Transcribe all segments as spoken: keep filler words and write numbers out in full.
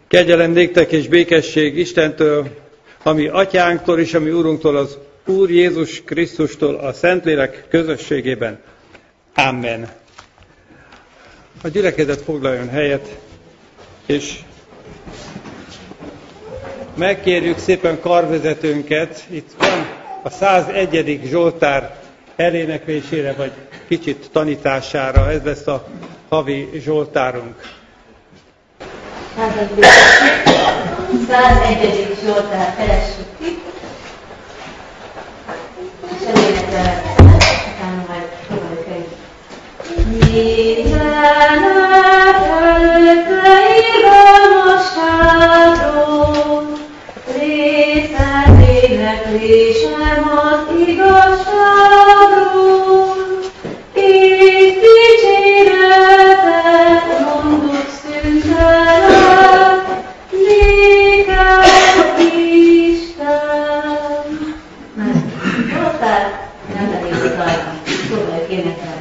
Kegyelem néktek és békesség Istentől, ami atyánktól és ami Úrunktól, az Úr Jézus Krisztustól, a Szentlélek közösségében. Amen. A gyülekezet foglaljon helyet, és megkérjük szépen karvezetőnket, itt van a százegyedik Zsoltár eléneklésére, vagy kicsit tanítására, ez lesz a havi Zsoltárunk. százegyedik Zsoltár, keressük ki, és elénekelek, utána majd próbáljuk el. Mindenek előtte irgalmasságról, részen éneklésem az igazságról, így dicséretet mondok szüntelen, néked Isten. Mert Zsoltár nem elég rajta, próbáljuk énekelni.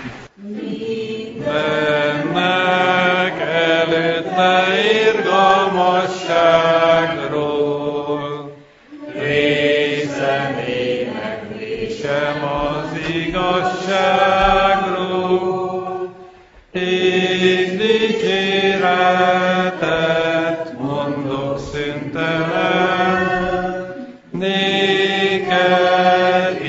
Mindennek előtte irgalmasságról, részen éneklésem az igazságról, és dicséretet mondok szüntelen, néked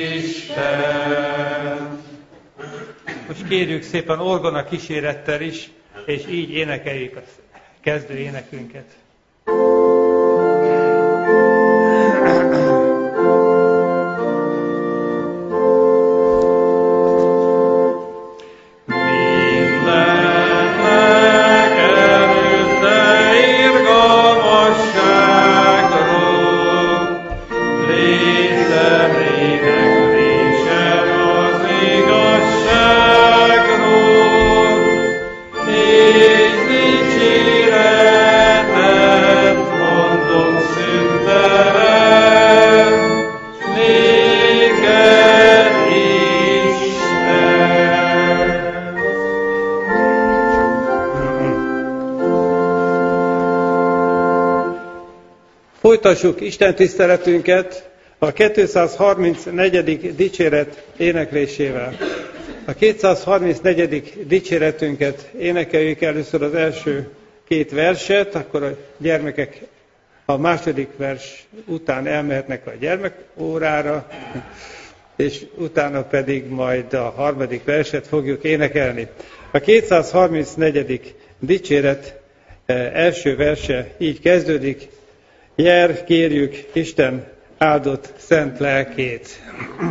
Isten. Most kérjük szépen orgona kísérettel is, és így énekeljük a kezdő énekünket. Folytassuk Isten tiszteletünket a kétszázharmincnegyedik dicséret éneklésével. A kétszázharmincnegyedik dicséretünket énekeljük először az első két verset, akkor a gyermekek a második vers után elmehetnek a gyermekórára, és utána pedig majd a harmadik verset fogjuk énekelni. A kétszázharmincnegyedik dicséret első verse így kezdődik: Jár, kérjük Isten áldott szent lelkét.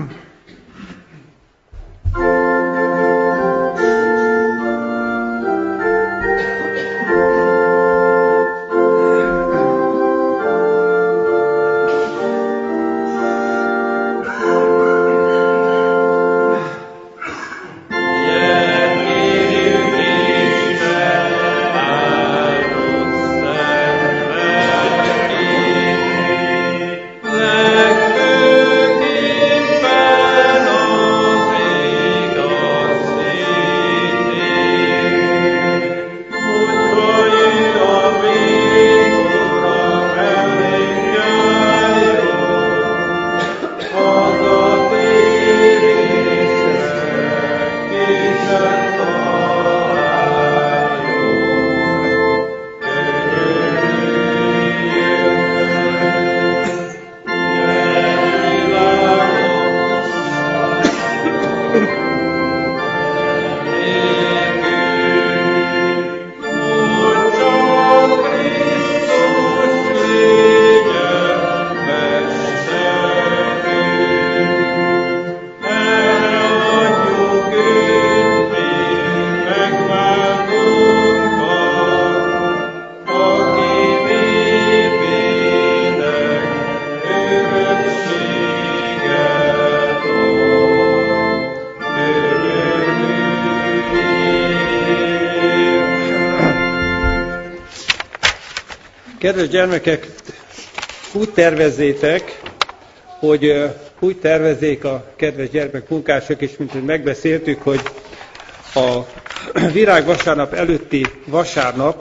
Kedves gyermekek, úgy tervezzétek, hogy úgy tervezzék a kedves gyermekmunkások is, mint hogy megbeszéltük, hogy a virágvasárnap előtti vasárnap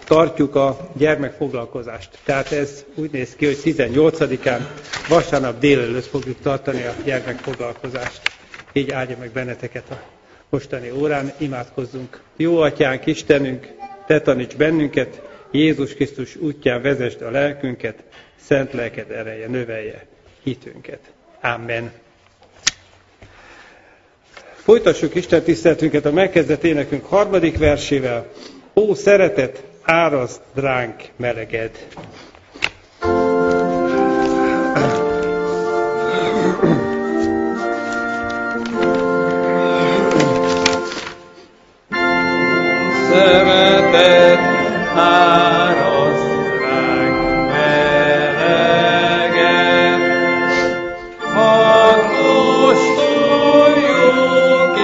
tartjuk a gyermekfoglalkozást. Tehát ez úgy néz ki, hogy tizennyolcadikán vasárnap délelőtt fogjuk tartani a gyermekfoglalkozást. Így áldja meg benneteket a mostani órán, imádkozzunk. Jó Atyánk, Istenünk, Te taníts bennünket, Jézus Krisztus útján vezesd a lelkünket, szent lelked ereje növelje hitünket. Amen. Folytassuk Isten tiszteletünket a megkezdett énekünk harmadik versével. Ó, szeretet, árasd ránk meleged! Szeretet, árasd ránk meleged, hadd kóstoljuk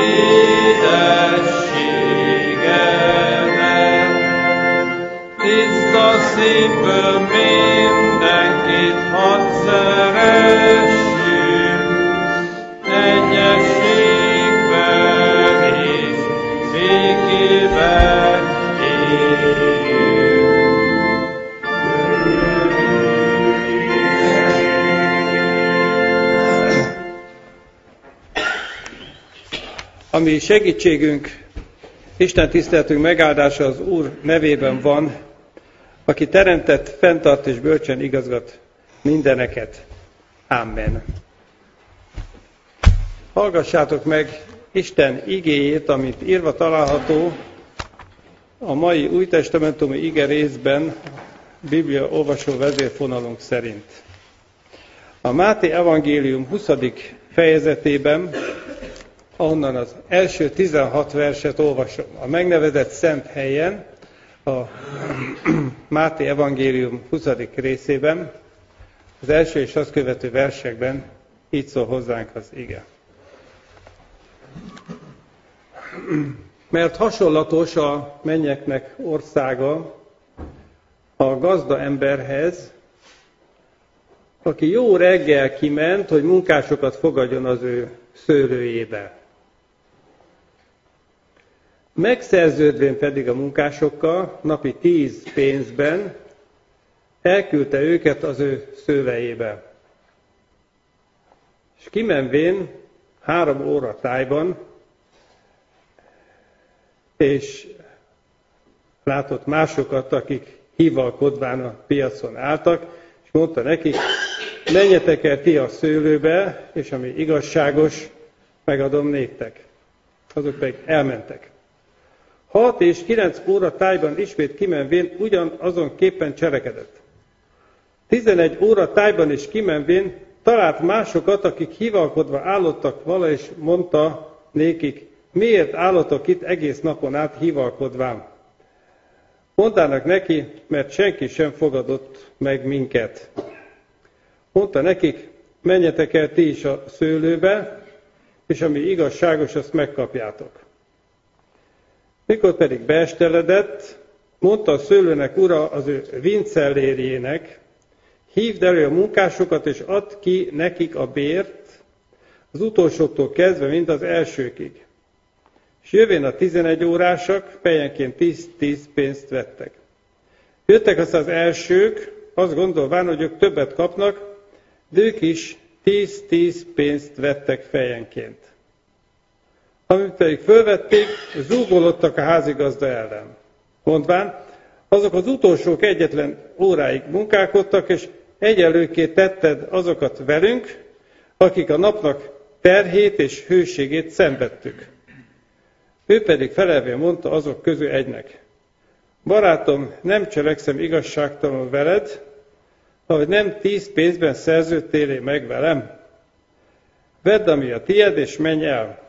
édességedet, tiszta szívből mindenkit hadd szeressünk, egyességben és békében. Ami segítségünk, Isten tiszteletünk megáldása az Úr nevében van, aki teremtett, fenntart és bölcsen igazgat mindeneket. Amen. Hallgassátok meg Isten igéjét, amit írva található a mai újtestamentumi ige részben, Biblia olvasó vezérfonalunk szerint. A Máté evangélium huszadik fejezetében, ahonnan az első tizenhat verset olvasom. A megnevezett szent helyen, a Máté evangélium huszadik részében, az első és azt követő versekben így szól hozzánk az ige. Mert hasonlatos a mennyeknek országa a gazda emberhez, aki jó reggel kiment, hogy munkásokat fogadjon az ő szőlőjébe. Megszerződvén pedig a munkásokkal napi tíz pénzben elküldte őket az ő szőlejébe. És kimenvén három óra tájban, és látott másokat, akik hivalkodván a piacon álltak, és mondta nekik, menjetek el ti a szőlőbe, és ami igazságos, megadom néktek. Azok pedig elmentek. Hat és kilenc óra tájban ismét kimenvén ugyanazonképpen cselekedett. Tizenegy óra tájban is kimenvén talált másokat, akik hivalkodva állottak vala, és mondta nékik, miért állatok itt egész napon át hivalkodván? Mondtának neki, mert senki sem fogadott meg minket. Mondta nekik, menjetek el ti is a szőlőbe, és ami igazságos, azt megkapjátok. Mikor pedig beesteledett, mondta a szőlőnek ura az ő vincellérjének, hívd elő a munkásokat, és add ki nekik a bért, az utolsóktól kezdve, mint az elsőkig. És jövén a tizenegy órásak, fejenként tíz-tíz pénzt vettek. Jöttek aztán az elsők, azt gondolván, hogy ők többet kapnak, de ők is tíz-tíz pénzt vettek fejenként. Amit pedig fölvették, zúgolódtak a házigazda ellen. Mondván, azok az utolsók egyetlen óráig munkálkodtak, és egyenlőkké tetted azokat velünk, akik a napnak terhét és hőségét szenvedtük. Ő pedig felelvén mondta azok közül egynek, barátom, nem cselekszem igazságtalanul veled, ahogy nem tíz pénzben szerződtél meg velem. Vedd, ami a tied, és menj el.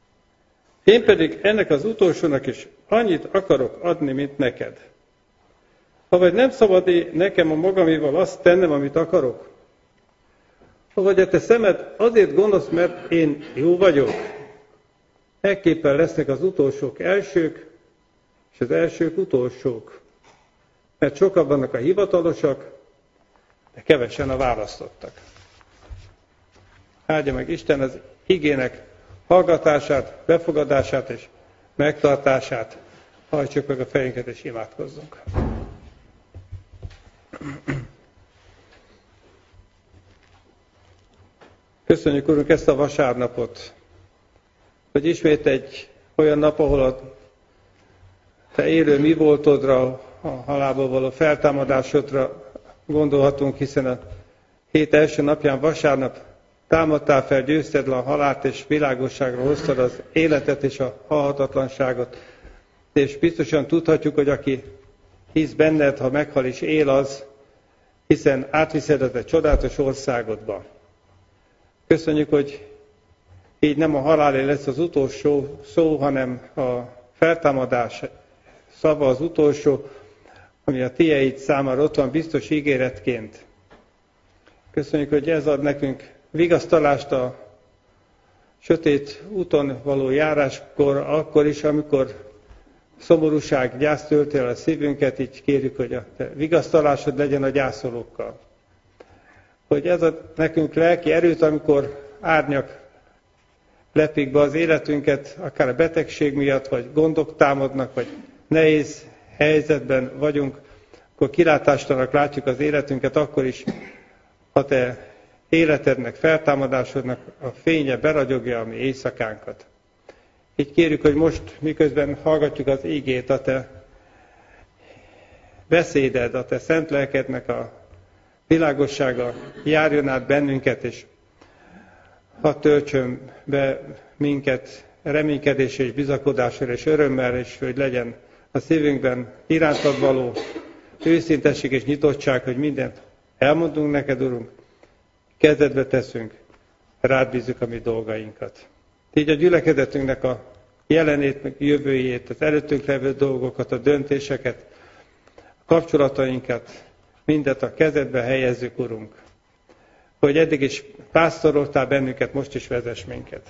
Én pedig ennek az utolsónak is annyit akarok adni, mint neked. Avagy nem szabad nekem a magamival azt tennem, amit akarok? Avagy a te szemed azért gonosz, mert én jó vagyok? Ekképpen lesznek az utolsók elsők, és az elsők utolsók. Mert sokan vannak a hivatalosak, de kevesen a választottak. Áldja meg Isten az igének hallgatását, befogadását és megtartását. Hajtsuk meg a fejünket és imádkozzunk. Köszönjük, Urunk, ezt a vasárnapot, hogy ismét egy olyan nap, ahol a Te élő mi voltodra, a halálból való feltámadásodra gondolhatunk, hiszen a hét első napján, vasárnap támadtál fel, győzted le a halált, és világosságra hoztad az életet és a halhatatlanságot. És biztosan tudhatjuk, hogy aki hisz benned, ha meghal is él az, hiszen átviszed a te csodálatos országodba. Köszönjük, hogy így nem a halálé lesz az utolsó szó, hanem a feltámadás szava az utolsó, ami a tieid számára ott van biztos ígéretként. Köszönjük, hogy ez ad nekünk vigasztalást a sötét úton való járáskor, akkor is, amikor szomorúság, gyász tölti el a szívünket, így kérjük, hogy a te vigasztalásod legyen a gyászolókkal. Hogy ez ad nekünk lelki erőt, amikor árnyak lepik be az életünket, akár a betegség miatt, vagy gondok támadnak, vagy nehéz helyzetben vagyunk, akkor kilátástalannak látjuk az életünket, akkor is, ha te életednek, feltámadásodnak a fénye beragyogja a mi éjszakánkat. Így kérjük, hogy most, miközben hallgatjuk az ígét, a te beszéded, a te szent lelkednek a világossága járjon át bennünket, és hadd töltsön be minket reménykedésre és bizakodásra és örömmel, és hogy legyen a szívünkben irántad való őszintesség és nyitottság, hogy mindent elmondunk neked, Urunk, kezedbe teszünk, rád bízzuk a mi dolgainkat. Így a gyülekezetünknek a jelenét, meg jövőjét, az előttünk levő dolgokat, a döntéseket, a kapcsolatainkat, mindet a kezedbe helyezzük, Urunk. Hogy eddig is pásztoroltál bennünket, most is vezess minket.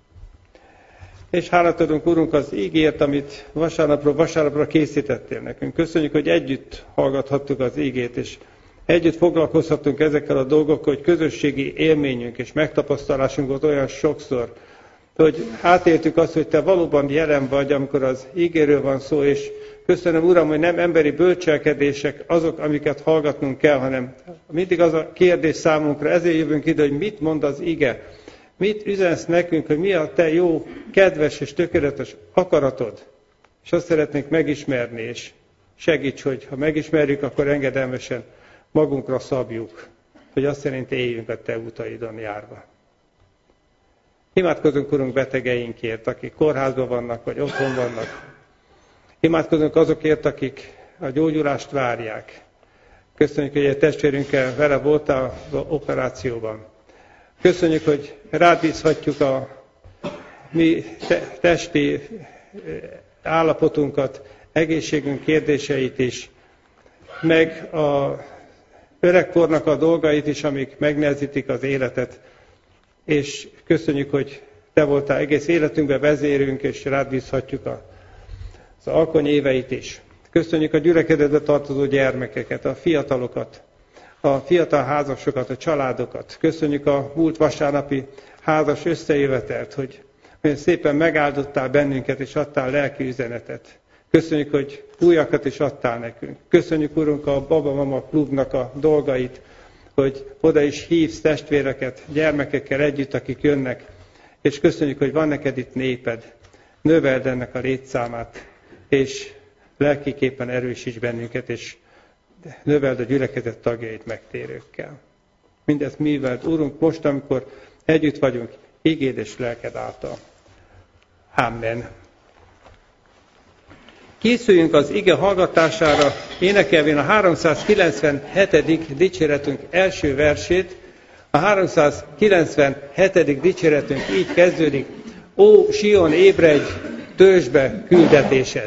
És hálát adunk, Urunk, az ígért, amit vasárnapról vasárnapra készítettél nekünk. Köszönjük, hogy együtt hallgathattuk az ígét, és együtt foglalkozhatunk ezekkel a dolgokkal, hogy közösségi élményünk és megtapasztalásunk volt olyan sokszor, hogy átéltük azt, hogy te valóban jelen vagy, amikor az ígéről van szó, és köszönöm, Uram, hogy nem emberi bölcselkedések azok, amiket hallgatnunk kell, hanem mindig az a kérdés számunkra, ezért jövünk ide, hogy mit mond az ige, mit üzensz nekünk, hogy mi a te jó, kedves és tökéletes akaratod, és azt szeretnénk megismerni, és segíts, hogy ha megismerjük, akkor engedelmesen magunkra szabjuk, hogy azt szerint éljünk a te utaidon járva. Imádkozunk, Urunk, betegeinkért, akik kórházban vannak, vagy otthon vannak. Imádkozunk azokért, akik a gyógyulást várják. Köszönjük, hogy egy testvérünkkel vele voltál az operációban. Köszönjük, hogy rád bízhatjuk a mi te- testi állapotunkat, egészségünk kérdéseit is, meg a öregkornak a dolgait is, amik megnehezítik az életet. És köszönjük, hogy te voltál egész életünkben vezérünk, és rád bízhatjuk a, az alkony éveit is. Köszönjük a gyülekezetbe tartozó gyermekeket, a fiatalokat, a fiatal házasokat, a családokat. Köszönjük a múlt vasárnapi házas összejövetelt, hogy olyan szépen megáldottál bennünket, és adtál lelki üzenetet. Köszönjük, hogy újakat is adtál nekünk. Köszönjük, Urunk, a Baba-Mama klubnak a dolgait, hogy oda is hívsz testvéreket, gyermekekkel együtt, akik jönnek, és köszönjük, hogy van neked itt néped. Növeld ennek a létszámát, és lelkiképpen erősíts bennünket, és növeld a gyülekezet tagjait megtérőkkel. Mindezt műveld, Urunk, most, amikor együtt vagyunk, igéd és lelked által. Amen. Készüljünk az ige hallgatására, énekelvén a háromszázkilencvenhetedik dicséretünk első versét. A háromszázkilencvenhetedik dicséretünk így kezdődik: Ó, Sion, ébredj, töltsd be küldetésed!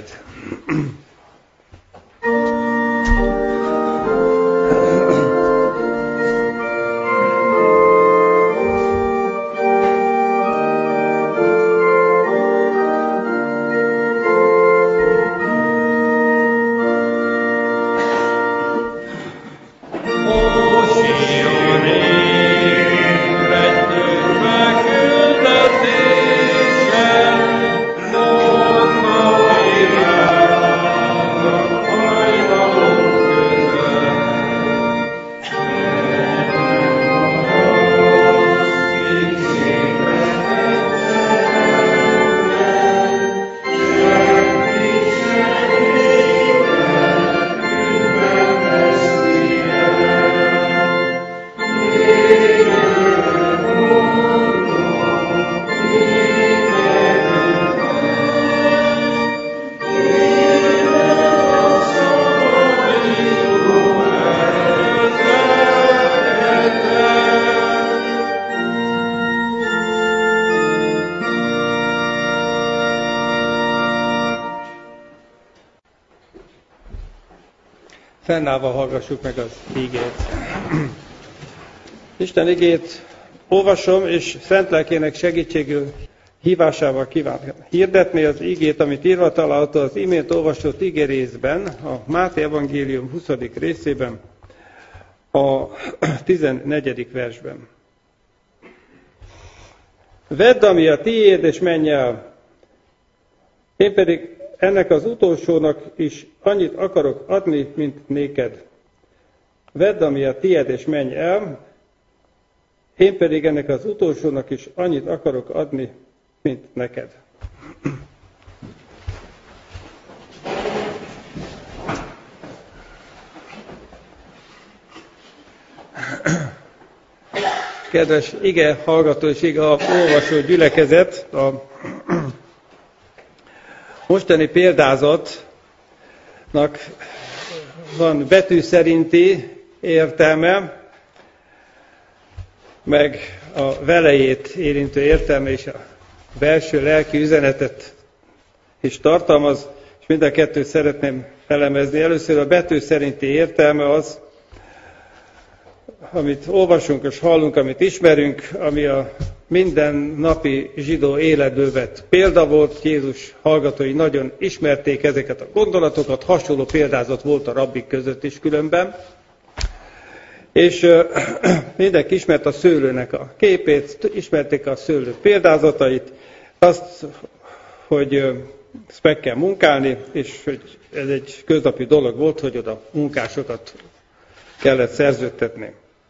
Küldetésed, mondd a világ. Fennállva hallgassuk meg az ígét. Isten igét olvasom, és szent lelkének segítségül hívásával kíván hirdetni az igét, amit írva található az imént olvasott igérészben, a Máté evangélium huszadik részében, a tizennegyedik versben. Vedd, ami a tiéd, és menj el. Én pedig ennek az utolsónak is annyit akarok adni, mint néked. Vedd, ami a tiéd, és menj el. Én pedig ennek az utolsónak is annyit akarok adni, mint neked. Kedves ige hallgató és ige olvasó gyülekezet, a mostani példázatnak van betű szerinti értelme, meg a velejét érintő értelme és a belső lelki üzenetet is tartalmaz, és mind a kettőt szeretném elemezni. Először a betű szerinti értelme az, amit olvasunk és hallunk, amit ismerünk, ami a mindennapi zsidó életből vett példa volt. Jézus hallgatói nagyon ismerték ezeket a gondolatokat, hasonló példázat volt a rabbik között is különben. És mindenki ismert a szőlőnek a képét, ismerték a szőlő példázatait, azt, hogy ezt meg kell munkálni, és hogy ez egy köznapi dolog volt, hogy oda munkásokat kellett szerződtetni.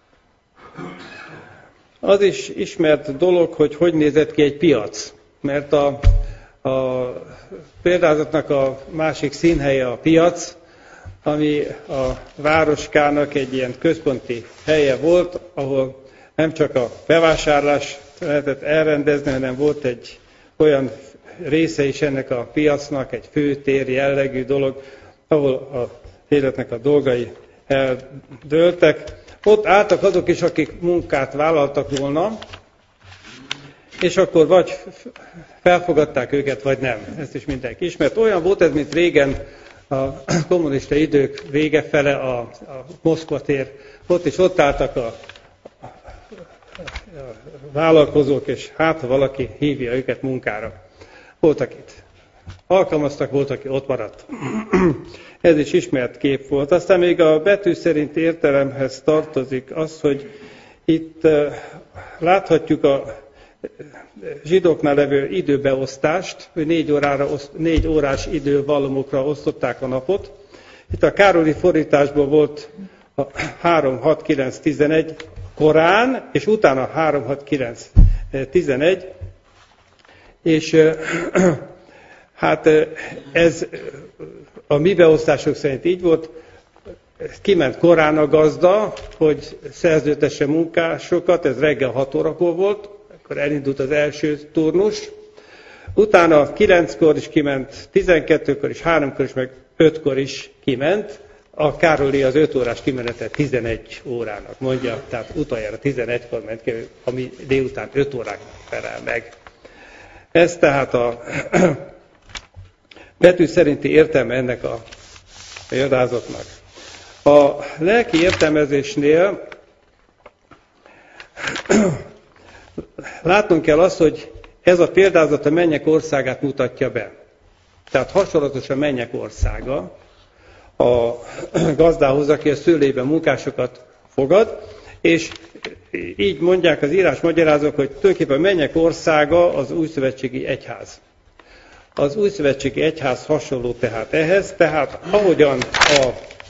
Az is ismert dolog, hogy hogy nézett ki egy piac, mert a, a példázatnak a másik színhelye a piac, ami a városkának egy ilyen központi helye volt, ahol nem csak a bevásárlást lehetett elrendezni, hanem volt egy olyan része is ennek a piacnak, egy főtér jellegű dolog, ahol a életnek a dolgai eldőltek. Ott álltak azok is, akik munkát vállaltak volna, és akkor vagy felfogadták őket, vagy nem. Ezt is mindenki ismert. Olyan volt ez, mint régen a kommunista idők vége fele a, a Moszkva tér. Ott is ott álltak a, a, a vállalkozók, és hát ha valaki hívja őket munkára. Voltak itt alkalmaztak, volt, aki ott maradt. Ez is ismert kép volt. Aztán még a betű szerint értelemhez tartozik az, hogy itt láthatjuk a zsidóknál levő időbeosztást, hogy négy, órára, négy órás idővallomokra osztották a napot. Itt a Károli fordításból volt a három, hat, kilenc, tizenegy korán, és utána három, hat, kilenc, tizenegy, és hát ez a mi beosztások szerint így volt, kiment korán a gazda, hogy szerződtesse munkásokat, ez reggel hat órakor volt, akkor elindult az első turnus, utána kilenckor is kiment, tizenkettőkor is, háromkor is, meg ötkor is kiment, a Károli az öt órás kimenetet tizenegy órának mondja, tehát utoljára tizenegykor ment ki, ami délután öt óráknak felel meg. Ez tehát a betű szerinti értelme ennek a példázatnak. A lelki értelmezésnél látnunk kell azt, hogy ez a példázat a mennyek országát mutatja be. Tehát hasonlatos a mennyek országa a gazdához, aki a szőlében munkásokat fogad, és így mondják az írás magyarázók, hogy tulajdonképpen a mennyek országa az újszövetségi egyház. Az újszövetségi egyház hasonló tehát ehhez, tehát ahogyan a,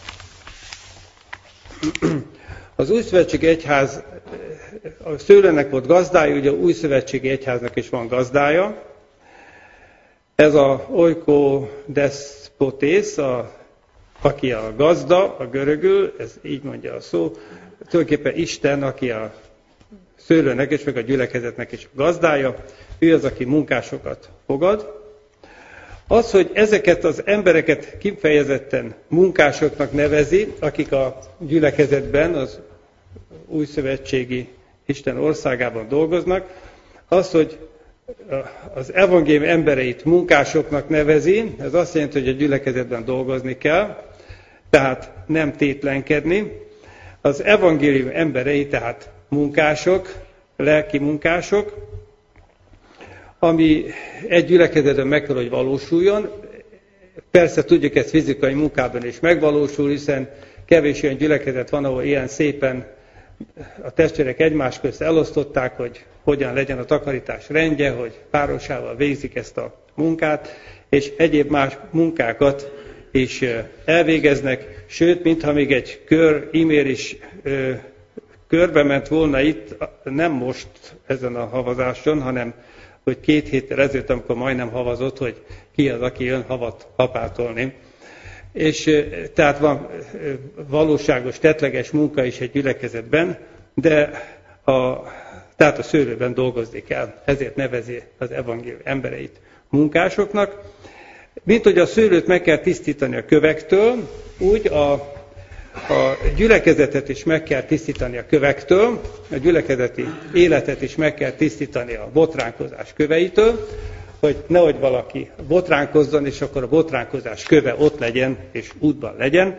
az újszövetségi egyház a szőlőnek volt gazdája, ugye a újszövetségi egyháznak is van gazdája. Ez a oikodespotész, a, aki a gazda, a görögül, ez így mondja a szó, tulajdonképpen Isten, aki a szőlőnek és meg a gyülekezetnek is a gazdája, ő az, aki munkásokat fogad. Az, hogy ezeket az embereket kifejezetten munkásoknak nevezi, akik a gyülekezetben, az újszövetségi Isten országában dolgoznak, az, hogy az evangélium embereit munkásoknak nevezi, ez azt jelenti, hogy a gyülekezetben dolgozni kell, tehát nem tétlenkedni. Az evangélium emberei, tehát munkások, lelki munkások, ami egy gyülekezetben meg kell, hogy valósuljon. Persze tudjuk, ez fizikai munkában is megvalósul, hiszen kevés olyan gyülekezet van, ahol ilyen szépen a testvérek egymás közt elosztották, hogy hogyan legyen a takarítás rendje, hogy párosával végzik ezt a munkát, és egyéb más munkákat is elvégeznek, sőt, mintha még egy kör e-mail is ö, körbe ment volna itt, nem most ezen a havazáson, hanem hogy két héttel ezelőtt, amikor majdnem havazott, hogy ki az, aki jön havat apátolni. És tehát van valóságos, tettleges munka is egy gyülekezetben, de a, tehát a szőlőben dolgozni kell. Ezért nevezi az evangélium embereit munkásoknak. Mint hogy a szőlőt meg kell tisztítani a kövektől, úgy a, a gyülekezetet is meg kell tisztítani a kövektől, a gyülekezeti életet is meg kell tisztítani a botránkozás köveitől, hogy nehogy valaki botránkozzon, és akkor a botránkozás köve ott legyen, és útban legyen.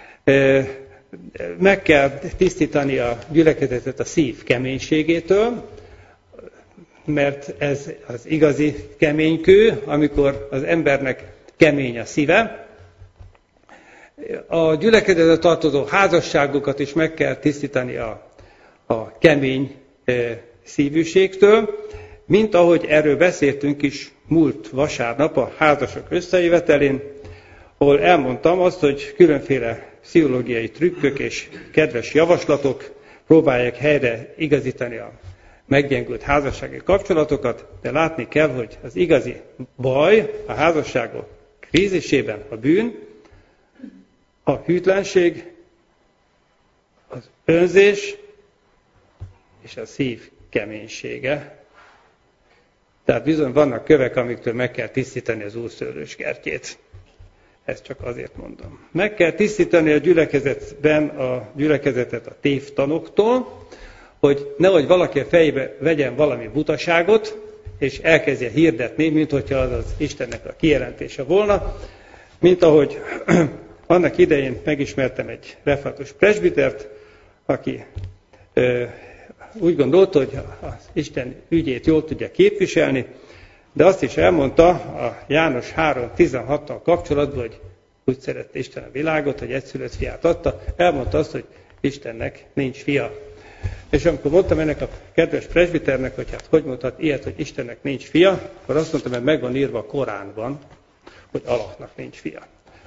Meg kell tisztítani a gyülekezetet a szív keménységétől, mert ez az igazi keménykő, amikor az embernek kemény a szíve. A gyülekezetre tartozó házasságokat is meg kell tisztítani a, a kemény szívűségtől, mint ahogy erről beszéltünk is múlt vasárnap a házasok összejövetelén, ahol elmondtam azt, hogy különféle pszichológiai trükkök és kedves javaslatok próbálják helyre igazítani a meggyengült házassági kapcsolatokat, de látni kell, hogy az igazi baj a házasságok krízisében a bűn, a hűtlenség, az önzés és a szív keménysége. Tehát bizony vannak kövek, amiktől meg kell tisztítani az Úr szőlőskertjét. Ezt csak azért mondom. Meg kell tisztítani a gyülekezetben a gyülekezetet a tévtanoktól, hogy nehogy valaki a fejébe vegyen valami butaságot, és elkezdje hirdetni, mint hogyha az az Istennek a kijelentése volna. Mint ahogy annak idején megismertem egy református presbitert, aki ö, úgy gondolta, hogy az Isten ügyét jól tudja képviselni, de azt is elmondta a János három tizenhattal kapcsolatban, hogy úgy szerette Isten a világot, hogy egyszülött fiát adta, elmondta azt, hogy Istennek nincs fia. És amikor mondtam ennek a kedves presbiternek, hogy hát hogy mondhat ilyet, hogy Istennek nincs fia, akkor azt mondtam, hogy meg van írva a Koránban, hogy Allahnak nincs fia.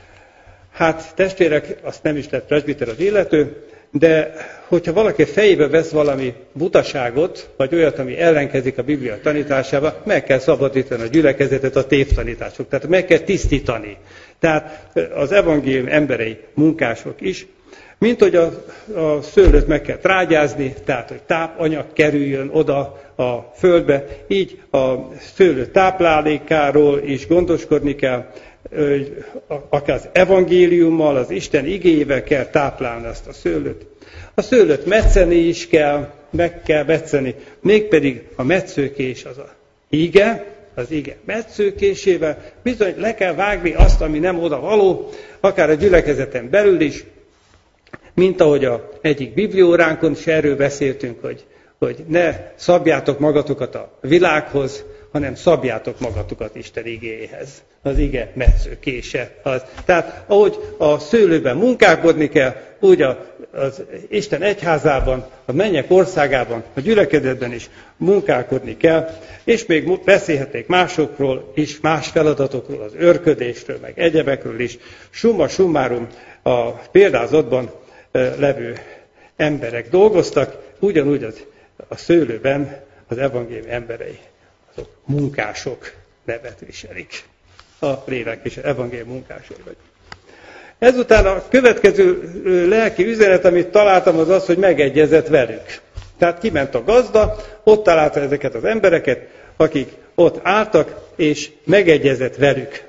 Hát testvérek, azt nem is lett presbiter az illető, de hogyha valaki fejébe vesz valami butaságot, vagy olyat, ami ellenkezik a Biblia tanításába, meg kell szabadítani a gyülekezetet a tévtanítások. Tehát meg kell tisztítani. Tehát az evangélium emberei munkások is, mint hogy a, a szőlőt meg kell trágyázni, tehát hogy tápanyag kerüljön oda a földbe, így a szőlő táplálékáról is gondoskodni kell, akár az evangéliummal, az Isten igéjével kell táplálni ezt a szőlőt. A szőlőt metszeni is kell, meg kell metszeni, mégpedig a metszőkés az a ige, az ige metszőkésével, bizony le kell vágni azt, ami nem oda való, akár a gyülekezeten belül is, mint ahogy a egyik biblióránkon is erről beszéltünk, hogy, hogy ne szabjátok magatokat a világhoz, hanem szabjátok magatokat Isten igéhez. Az ige metszőkése. Az. Tehát ahogy a szőlőben munkálkodni kell, úgy a, az Isten egyházában, a mennyek országában, a gyülekezetben is munkálkodni kell, és még beszélhetnék másokról is, más feladatokról, az örködésről, meg egyebekről is. Summa summarum a példázatban levő emberek dolgoztak, ugyanúgy az, a szőlőben az evangélium emberei, azok munkások nevet viselik. A lélek és az evangélium munkásai vagy. Ezután a következő lelki üzenet, amit találtam, az az, hogy megegyezett velük. Tehát kiment a gazda, ott találta ezeket az embereket, akik ott álltak, és megegyezett velük.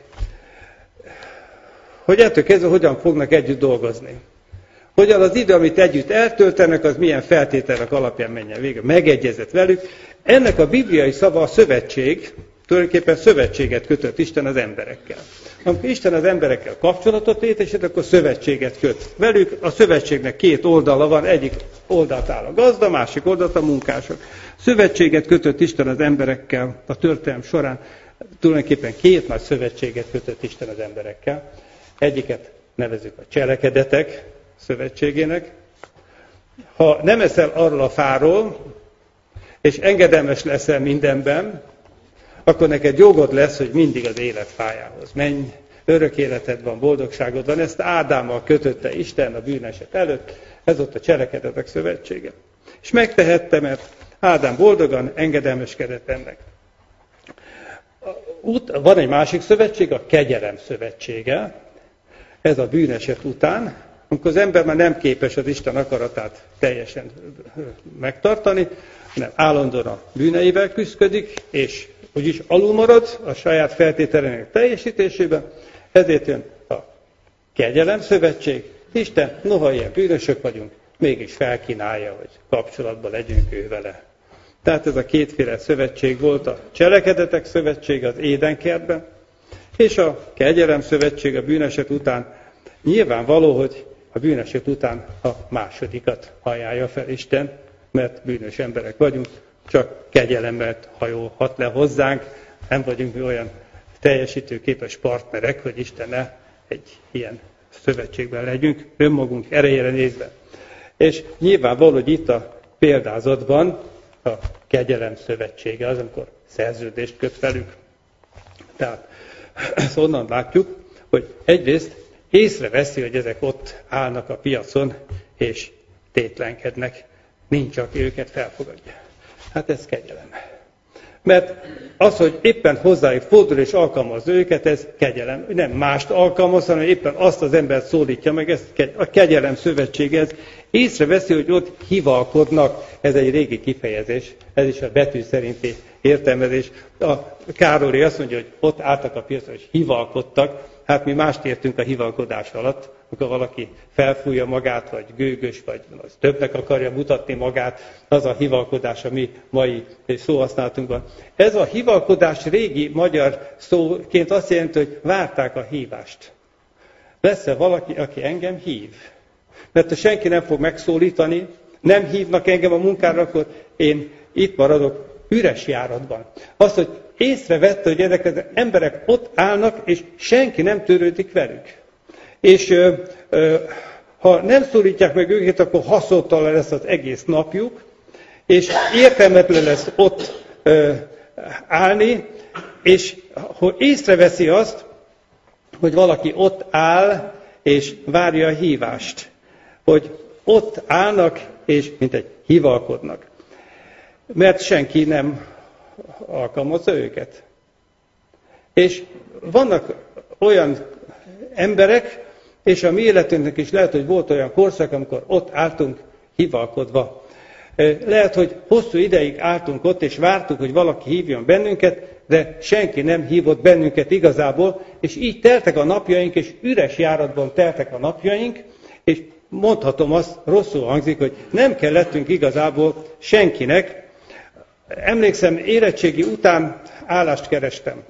Hogy ettől kezdve hogyan fognak együtt dolgozni. Hogyan az idő, amit együtt eltöltenek, az milyen feltételek alapján menjen végül. Megegyezett velük. Ennek a bibliai szava a szövetség, tulajdonképpen szövetséget kötött Isten az emberekkel. Amikor Isten az emberekkel kapcsolatot létesít, akkor szövetséget köt. Velük a szövetségnek két oldala van, egyik oldalt áll a gazda, másik oldalt a munkások. Szövetséget kötött Isten az emberekkel a történelem során. Tulajdonképpen két nagy szövetséget kötött Isten az emberekkel. Egyiket nevezzük a cselekedetek szövetségének. Ha nem eszel arról a fáról, és engedelmes leszel mindenben, akkor neked jogod lesz, hogy mindig az életfájához menj, örök életed van, boldogságod van. Ezt Ádámmal kötötte Isten a bűneset előtt, ez ott a cselekedetek szövetsége. És megtehette, mert Ádám boldogan engedelmeskedett ennek. Van egy másik szövetség, a kegyelem szövetsége. Ez a bűneset után, amikor az ember már nem képes az Isten akaratát teljesen megtartani, hanem állandóan a bűneivel küszködik, és úgyis alul marad a saját feltételének teljesítésében, ezért jön a kegyelem szövetség. Isten, noha ilyen bűnösök vagyunk, mégis felkínálja, hogy kapcsolatban legyünk ő vele. Tehát ez a kétféle szövetség volt, a cselekedetek szövetsége az édenkertben, és a kegyelem szövetség a bűneset után. Nyilvánvaló, hogy a bűneset után a másodikat ajánlja fel Isten, mert bűnös emberek vagyunk, csak kegyelemmel hajolhat le hozzánk, nem vagyunk mi olyan teljesítőképes partnerek, hogy Istennel egy ilyen szövetségben legyünk, önmagunk erejére nézve. És nyilvánvaló, hogy itt a példázatban a kegyelem szövetsége az, amikor szerződést köt velük. Tehát ezt onnan látjuk, hogy egyrészt észreveszi, hogy ezek ott állnak a piacon, és tétlenkednek, nincs, aki őket felfogadja. Hát ez kegyelem. Mert az, hogy éppen hozzájuk fordul és alkalmazza őket, ez kegyelem. Nem mást alkalmaz, hanem éppen azt az embert szólítja meg, ez a kegyelem szövetsége. Ez észreveszi, hogy ott hivalkodnak. Ez egy régi kifejezés, ez is a betű szerinti értelmezés. A Károly azt mondja, hogy ott álltak a piacon, és hivalkodtak. Hát mi mást értünk a hivalkodás alatt, amikor valaki felfújja magát, vagy gőgös, vagy az többnek akarja mutatni magát, az a hivalkodás, ami mai szóhasználatunkban. Ez a hivalkodás régi magyar szóként azt jelenti, hogy várták a hívást. Lesz-e valaki, aki engem hív? Mert ha senki nem fog megszólítani, nem hívnak engem a munkára, akkor én itt maradok üres járatban. Azt, hogy észrevette, hogy ezek az emberek ott állnak, és senki nem törődik velük. És ö, ö, ha nem szólítják meg őket, akkor haszontalan lesz az egész napjuk, és értelmetlen lesz ott ö, állni, és hogy észreveszi azt, hogy valaki ott áll, és várja a hívást. Hogy ott állnak, és mint egy hivalkodnak. Mert senki nem alkalmazza őket. És vannak olyan emberek, és a mi életünknek is lehet, hogy volt olyan korszak, amikor ott álltunk hivalkodva. Lehet, hogy hosszú ideig álltunk ott, és vártuk, hogy valaki hívjon bennünket, de senki nem hívott bennünket igazából, és így teltek a napjaink, és üres járatban teltek a napjaink, és mondhatom azt, rosszul hangzik, hogy nem kellettünk igazából senkinek. Emlékszem, érettségi után állást kerestem.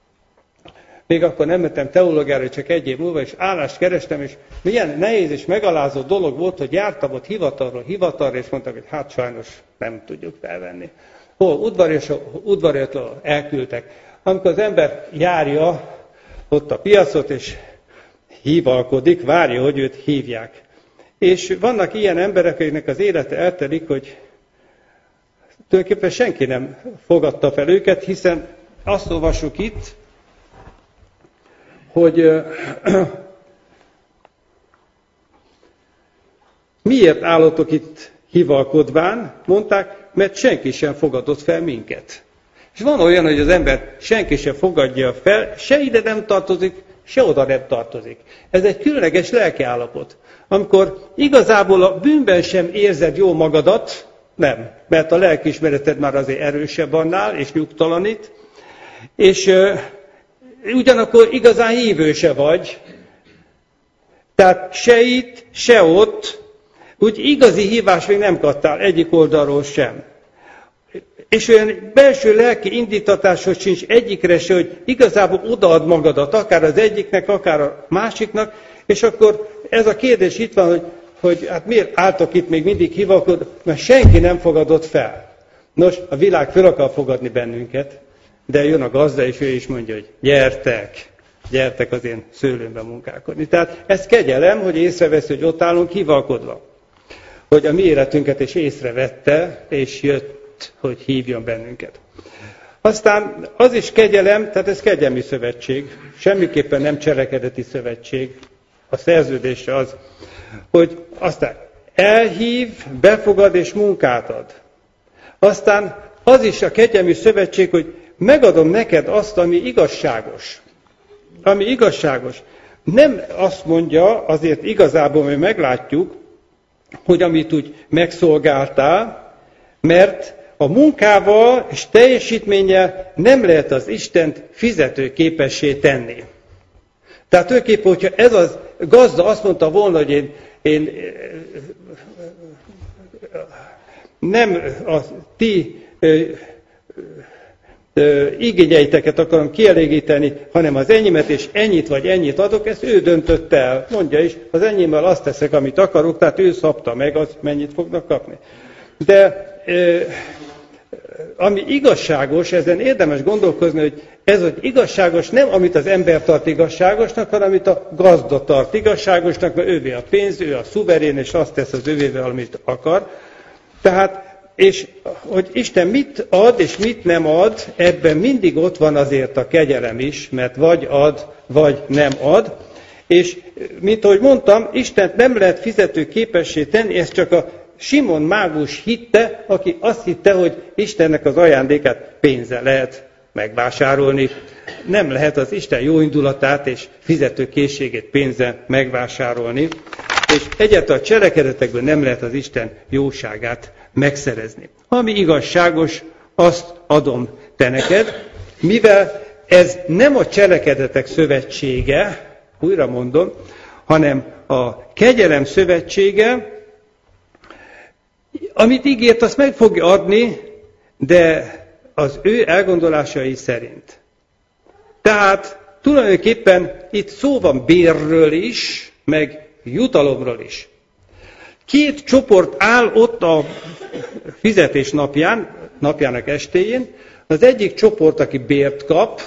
Még akkor nem mentem teológiára, csak egy év múlva, és állást kerestem, és milyen nehéz és megalázó dolog volt, hogy jártam ott hivatalról hivatalra, és mondtak, hogy hát sajnos nem tudjuk felvenni. Hol udvariatlanul elküldtek. Amikor az ember járja ott a piacot, és hívalkodik, várja, hogy őt hívják. És vannak ilyen emberek, akiknek az élete eltelik, hogy tulajdonképpen senki nem fogadta fel őket, hiszen azt olvassuk itt, hogy miért állottok itt hivalkodván, mondták, mert senki sem fogadott fel minket. És van olyan, hogy az ember senki sem fogadja fel, se ide nem tartozik, se oda nem tartozik. Ez egy különleges lelkiállapot, amikor igazából a bűnben sem érzed jól magadat, nem, mert a lelkiismereted már azért erősebb annál, és nyugtalanít, és uh, ugyanakkor igazán hívő se vagy, tehát se itt, se ott, úgy igazi hívást még nem kaptál egyik oldalról sem. és olyan belső lelki indítatáshoz sincs egyikre se, hogy igazából odaad magadat, akár az egyiknek, akár a másiknak, és akkor ez a kérdés itt van, hogy, hogy hát miért álltok itt még mindig hivakodva, mert senki nem fogadott fel. Nos, a világ fel akar fogadni bennünket, de jön a gazda, és ő is mondja, hogy gyertek, gyertek az én szőlőmbe munkálkodni. Tehát ez kegyelem, hogy észrevesz, hogy ott állunk hivalkodva. Hogy a mi életünket is észrevette, és jött, hogy hívjon bennünket. Aztán az is kegyelem, tehát ez kegyelmi szövetség, semmiképpen nem cselekedeti szövetség. A szerződése az, hogy aztán elhív, befogad és munkát ad. Aztán az is a kegyelmi szövetség, hogy megadom neked azt, ami igazságos. Ami igazságos. Nem azt mondja, azért igazából mi meglátjuk, hogy amit úgy megszolgáltál, mert a munkával és teljesítménnyel nem lehet az Istent fizetőképessé tenni. Tehát tulajdonképpen, hogyha ez az gazda azt mondta volna, hogy én, én nem a ti ö, ö, igényeiteket akarom kielégíteni, hanem az enyémet, és ennyit vagy ennyit adok, ezt ő döntött el. Mondja is, az enyémmel azt teszek, amit akarok, tehát ő szabta meg, az mennyit fognak kapni. De ö, ami igazságos, ezen érdemes gondolkozni, hogy ez az igazságos nem, amit az ember tart igazságosnak, hanem amit a gazda tart igazságosnak, mert ővé a pénz, ő a szuverén, és azt tesz az övével, amit akar. Tehát, és hogy Isten mit ad, és mit nem ad, ebben mindig ott van azért a kegyelem is, mert vagy ad, vagy nem ad. És, mint ahogy mondtam, Istent nem lehet fizető képessé tenni, ez csak a Simon mágus hitte, aki azt hitte, hogy Istennek az ajándékát pénzzel lehet megvásárolni. Nem lehet az Isten jóindulatát és fizetőkészségét pénzzel megvásárolni, és egyáltalán a cselekedetekből nem lehet az Isten jóságát megszerezni. Ami igazságos, azt adom te neked, mivel ez nem a cselekedetek szövetsége, újra mondom, hanem a kegyelem szövetsége, amit ígért, azt meg fogja adni, de az ő elgondolásai szerint. Tehát tulajdonképpen itt szó van bérről is, meg jutalomról is. Két csoport áll ott a fizetés napján, napjának estéjén. Az egyik csoport, aki bért kap,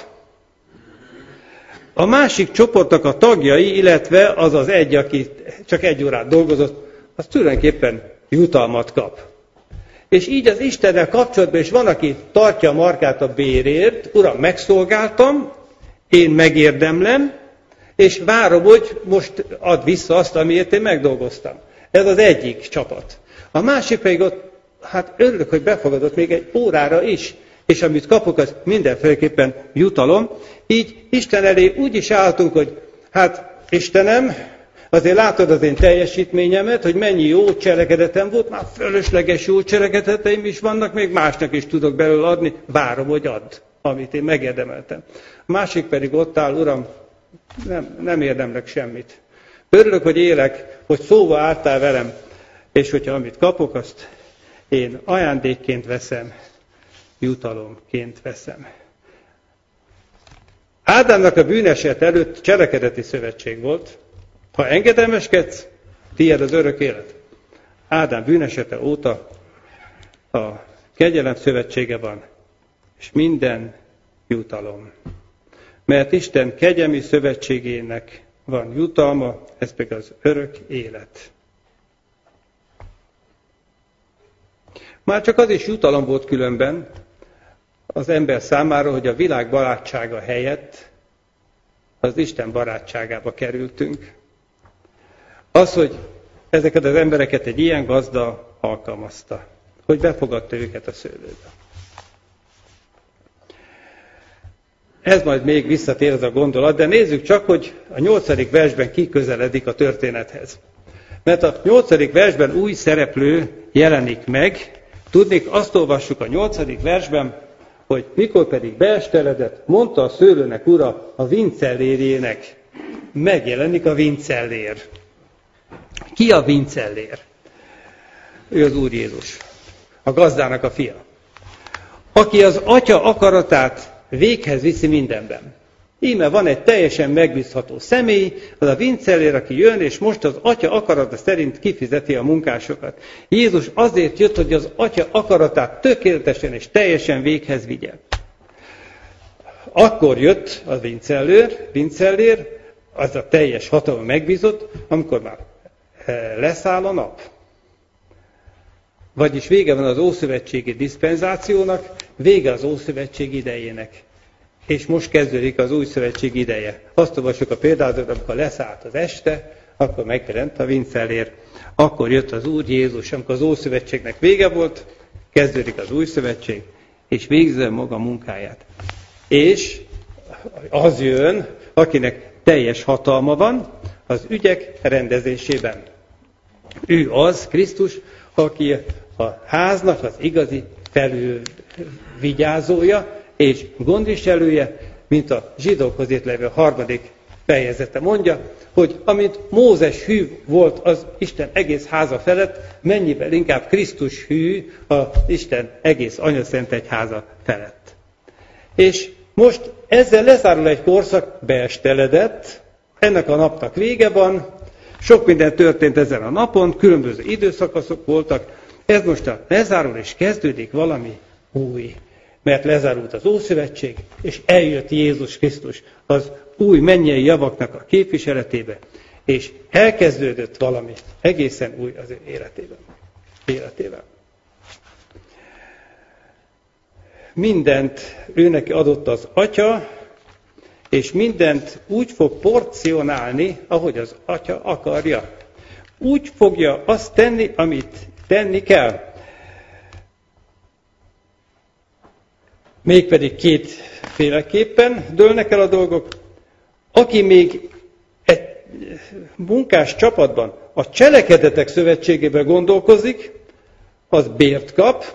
a másik csoportnak a tagjai, illetve az az egy, aki csak egy órát dolgozott, az tulajdonképpen jutalmat kap. És így az Istennel kapcsolatban is van, aki tartja a markát a bérért, Uram, megszolgáltam, én megérdemlem, és várom, hogy most add vissza azt, amiért én megdolgoztam. Ez az egyik csapat. A másik pedig ott, hát örülök, hogy befogadott még egy órára is, és amit kapok, az mindenféleképpen jutalom. Így Isten elé úgy is álltunk, hogy hát Istenem, azért látod az én teljesítményemet, hogy mennyi jó cselekedetem volt, már fölösleges jó cselekedeteim is vannak, még másnak is tudok belőle adni, várom, hogy add, amit én megérdemeltem. A másik pedig ott áll, Uram, nem, nem érdemlek semmit. Örülök, hogy élek, hogy szóba álltál velem, és hogyha amit kapok, azt én ajándékként veszem, jutalomként veszem. Ádámnak a bűneset előtt cselekedeti szövetség volt. Ha engedelmeskedsz, tiéd az örök élet. Ádám bűnesete óta a kegyelem szövetsége van, és minden jutalom. Mert Isten kegyelmi szövetségének van jutalma, ez pedig az örök élet. Már csak az is jutalom volt különben az ember számára, hogy a világ barátsága helyett az Isten barátságába kerültünk. Az, hogy ezeket az embereket egy ilyen gazda alkalmazta, hogy befogadta őket a szőlőbe. Ez majd még visszatér ez a gondolat, de nézzük csak, hogy a nyolcadik versben ki közeledik a történethez. Mert a nyolcadik versben új szereplő jelenik meg. Tudnék, azt olvassuk a nyolcadik versben, hogy mikor pedig beesteledett, mondta a szőlőnek ura a vincellérjének. Megjelenik a vincellér. Ki a vincellér? Ő az Úr Jézus, a gazdának a fia. aki az Atya akaratát véghez viszi mindenben. Íme van egy teljesen megbízható személy, az a vincellér, aki jön, és most az Atya akarata szerint kifizeti a munkásokat. Jézus azért jött, hogy az Atya akaratát tökéletesen és teljesen véghez vigye. Akkor jött a vincellér, vincellér, az a teljes hatalom megbízott, amikor már leszáll a nap. Vagyis vége van az ószövetségi diszpenzációnak, vége az ószövetség idejének. És most kezdődik az új szövetség ideje. Azt olvassuk a példázatot, amikor leszállt az este, akkor megjelent a vincellér. Akkor jött az Úr Jézus, amikor az ószövetségnek vége volt, kezdődik az új szövetség, és végzi maga munkáját. És az jön, akinek teljes hatalma van az ügyek rendezésében. Ő az, Krisztus, aki a háznak az igazi felülvigyázója és gondviselője, mint a zsidókhoz írt levél harmadik fejezete mondja, hogy amint Mózes hű volt az Isten egész háza felett, mennyivel inkább Krisztus hű az Isten egész anyaszent egyháza felett. És most ezzel lezárul egy korszak, beesteledett, ennek a napnak vége van, sok minden történt ezen a napon, különböző időszakaszok voltak, ez most a lezárul és kezdődik valami új. Mert lezárult az Ószövetség, és eljött Jézus Krisztus az új mennyei javaknak a képviseletébe, és elkezdődött valami egészen új az ő életében. életében. Mindent ő neki adott az Atya, és mindent úgy fog porcionálni, ahogy az Atya akarja. Úgy fogja azt tenni, amit tenni kell. Mégpedig kétféleképpen dőlnek el a dolgok. Aki még egy munkás csapatban a cselekedetek szövetségében gondolkozik, az bért kap,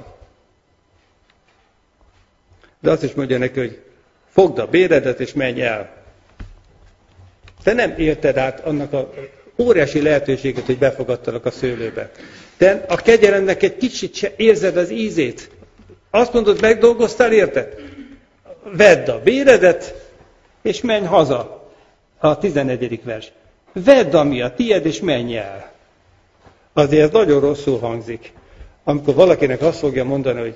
de azt is mondja neki, hogy fogd a béredet és menj el. Te nem érted át annak a óriási lehetőséget, hogy befogadtalak a szőlőbe. Te a kegyelemnek egy kicsit se érzed az ízét. Azt mondod, megdolgoztál, érted? Vedd a béredet, és menj haza. A tizennegyedik vers. Vedd, ami a tied, és menj el. Azért ez nagyon rosszul hangzik. Amikor valakinek azt fogja mondani, hogy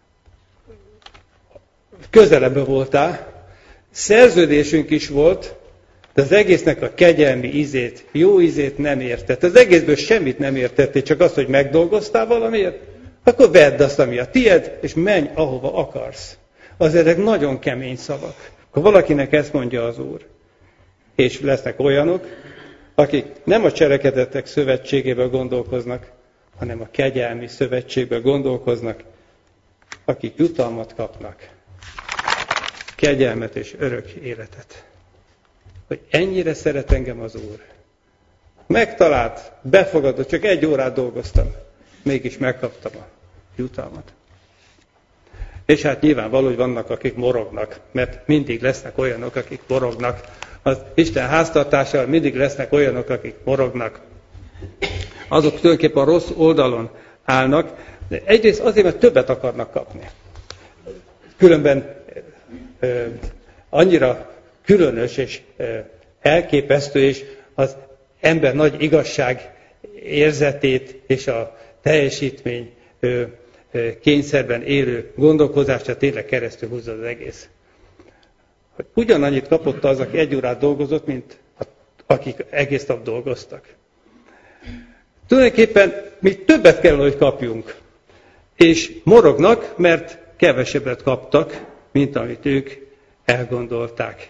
közelebb voltál, szerződésünk is volt, de az egésznek a kegyelmi ízét, jó ízét nem értett. Az egészből semmit nem értettél, csak azt, hogy megdolgoztál valamiért, akkor vedd azt, ami a tied, és menj, ahova akarsz. Azért ezek nagyon kemény szavak. Akkor valakinek ezt mondja az Úr. És lesznek olyanok, akik nem a cselekedetek szövetségében gondolkoznak, hanem a kegyelmi szövetségben gondolkoznak, akik jutalmat kapnak. Kegyelmet és örök életet. Hogy ennyire szeret engem az Úr. Megtalált, befogadott, csak egy órát dolgoztam. Mégis megkaptam a jutalmat. És hát nyilvánvaló, hogy vannak, akik morognak, mert mindig lesznek olyanok, akik morognak. Az Isten háztartásával mindig lesznek olyanok, akik morognak. Azok tulajdonképpen a rossz oldalon állnak, de egyrészt azért, mert többet akarnak kapni. Különben ö, annyira különös és ö, elképesztő, és az ember nagy igazság érzetét és a teljesítmény ö, ö, kényszerben élő gondolkozásra tényleg keresztül húzza az egész. Hogy ugyanannyit kapott az, aki egy órát dolgozott, mint akik egész nap dolgoztak. Tulajdonképpen mi többet kell, hogy kapjunk. És morognak, mert kevesebbet kaptak, mint amit ők elgondolták.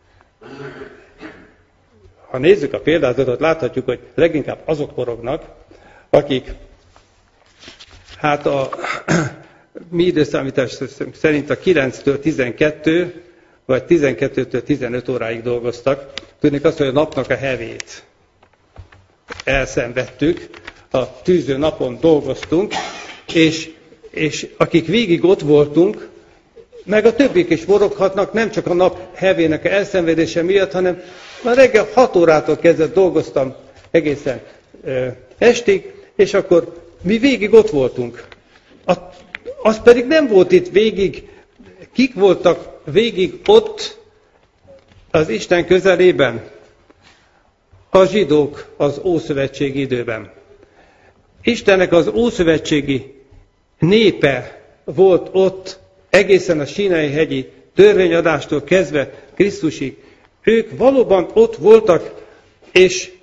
Ha nézzük a példázatot, láthatjuk, hogy leginkább azok morognak, akik hát a mi időszámítás szerint a kilenctől tizenkettő, vagy tizenkettőtől tizenöt óráig dolgoztak. Tudnék azt, hogy a napnak a hevét elszenvedtük, a tűző napon dolgoztunk, és, és akik végig ott voltunk, meg a többiek is moroghatnak, nem csak a nap hevének elszenvedése miatt, hanem már reggel hat órától kezdve dolgoztam egészen ö, estig, és akkor mi végig ott voltunk. A, az pedig nem volt itt végig, kik voltak végig ott az Isten közelében? A zsidók az ószövetségi időben. Istennek az ószövetségi népe volt ott egészen a Sínai-hegyi törvényadástól kezdve Krisztusig. Ők valóban ott voltak, és,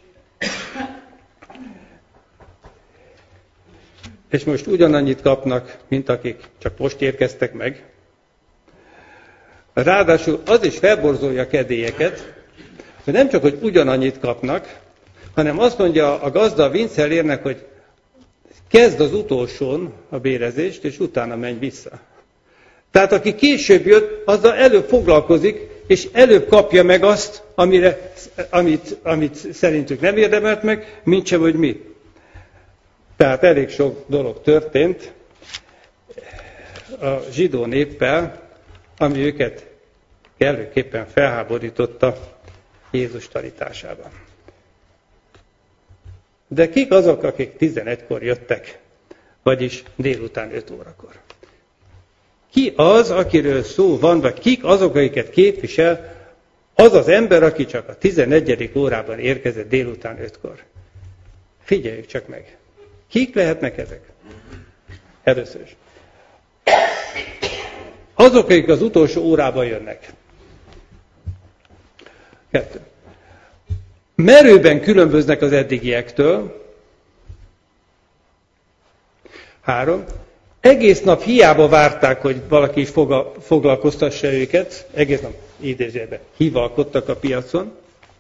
és most ugyanannyit kapnak, mint akik csak most érkeztek meg. Ráadásul az is felborzolja a kedélyeket, hogy nem csak, hogy ugyanannyit kapnak, hanem azt mondja a gazda a vincellérnek, hogy kezd az utolsón a bérezést, és utána menj vissza. Tehát aki később jött, azzal előbb foglalkozik, és előbb kapja meg azt, amire, amit, amit szerintük nem érdemelt meg, mint sem, hogy mi. Tehát elég sok dolog történt a zsidó néppel, ami őket kellőképpen felháborította Jézus tanításában. De kik azok, akik tizenegykor jöttek, vagyis délután öt órakor? Ki az, akiről szó van, vagy kik azok, akiket képvisel, az az ember, aki csak a tizenegyedik órában érkezett délután ötkor? Figyeljük csak meg. Kik lehetnek ezek? Először is. Azok, akik az utolsó órában jönnek. Kettő. Merőben különböznek az eddigiektől. Három. Egész nap hiába várták, hogy valaki is foglalkoztassa őket. Egész nap idézőjelben hivalkodtak a piacon.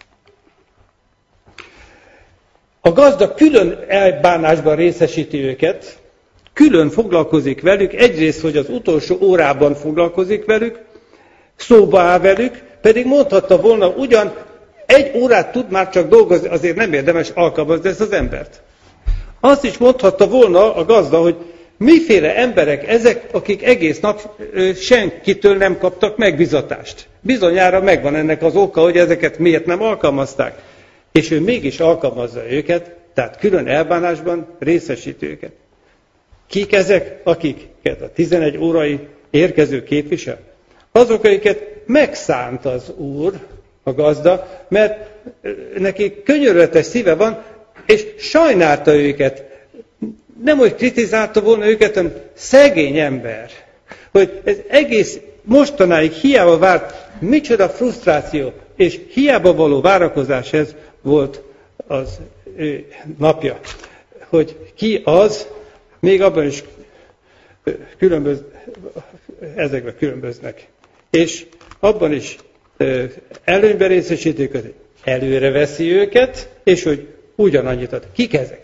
A gazda külön elbánásban részesíti őket, külön foglalkozik velük, egyrészt, hogy az utolsó órában foglalkozik velük, szóba áll velük, pedig mondhatta volna, ugyan egy órát tud már csak dolgozni, azért nem érdemes alkalmazni ezt az embert. Azt is mondhatta volna a gazda, hogy miféle emberek ezek, akik egész nap senkitől nem kaptak megbizatást. Bizonyára megvan ennek az oka, hogy ezeket miért nem alkalmazták. És ő mégis alkalmazza őket, tehát külön elbánásban részesít őket. Kik ezek, akiket a tizenegy órai érkező képvisel? Azok, akiket megszánt az Úr, a gazda, mert neki könyörületes szíve van, és sajnálta őket. Nem, hogy kritizálta volna őket, hanem szegény ember. Hogy ez egész mostanáig hiába várt, micsoda frusztráció, és hiába való várakozás ez volt az ő napja. Hogy ki az, még abban is különböz, ezekben különböznek. És abban is előnybe részesíti őket, előre veszi őket, és hogy ugyanannyit ad. Kik ezek?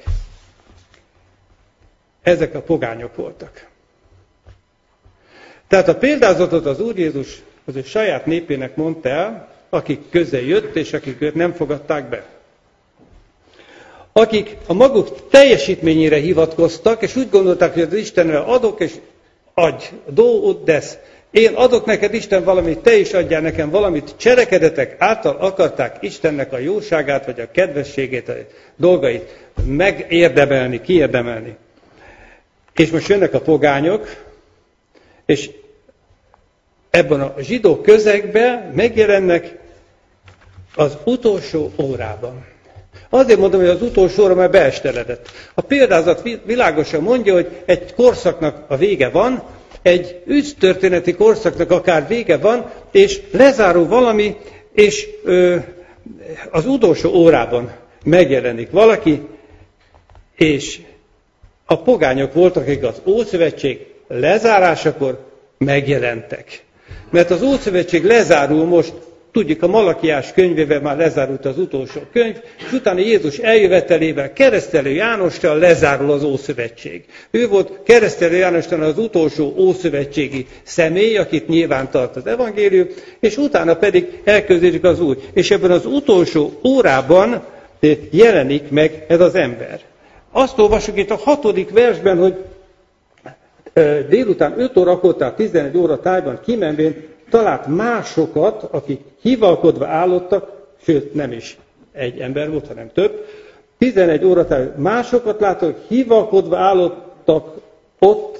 Ezek a pogányok voltak. Tehát a példázatot az Úr Jézus az ő saját népének mondta el, akik közel jött, és akik őt nem fogadták be. Akik a maguk teljesítményére hivatkoztak, és úgy gondolták, hogy az Istenre adok, és adj, do ut des. Én adok neked, Isten, valamit, te is adjál nekem valamit, cselekedetek által akarták Istennek a jóságát, vagy a kedvességét, a dolgait megérdemelni, kiérdemelni. És most jönnek a pogányok, és ebben a zsidó közegben megjelennek az utolsó órában. Azért mondom, hogy az utolsó óra már beesteledett. A példázat világosan mondja, hogy egy korszaknak a vége van, egy ügytörténeti korszaknak akár vége van, és lezárul valami, és ö, az utolsó órában megjelenik valaki, és a pogányok voltak, akik az Ószövetség lezárásakor megjelentek. Mert az Ószövetség lezárul most, tudjuk, a Malakiás könyvében már lezárult az utolsó könyv, és utána Jézus eljövetelével Keresztelő Jánossal lezárul az Ószövetség. Ő volt Keresztelő Jánostal az utolsó ószövetségi személy, akit nyilván tart az evangélium, és utána pedig elkezdődik az Úr. És ebben az utolsó órában jelenik meg ez az ember. Azt olvasjuk itt a hatodik versben, hogy délután öt órakor, tehát tizenegy óra tájban kimenvén talált másokat, akik hivalkodva állottak, sőt nem is egy ember volt, hanem több. tizenegy óra tájban másokat látott, hivalkodva állottak ott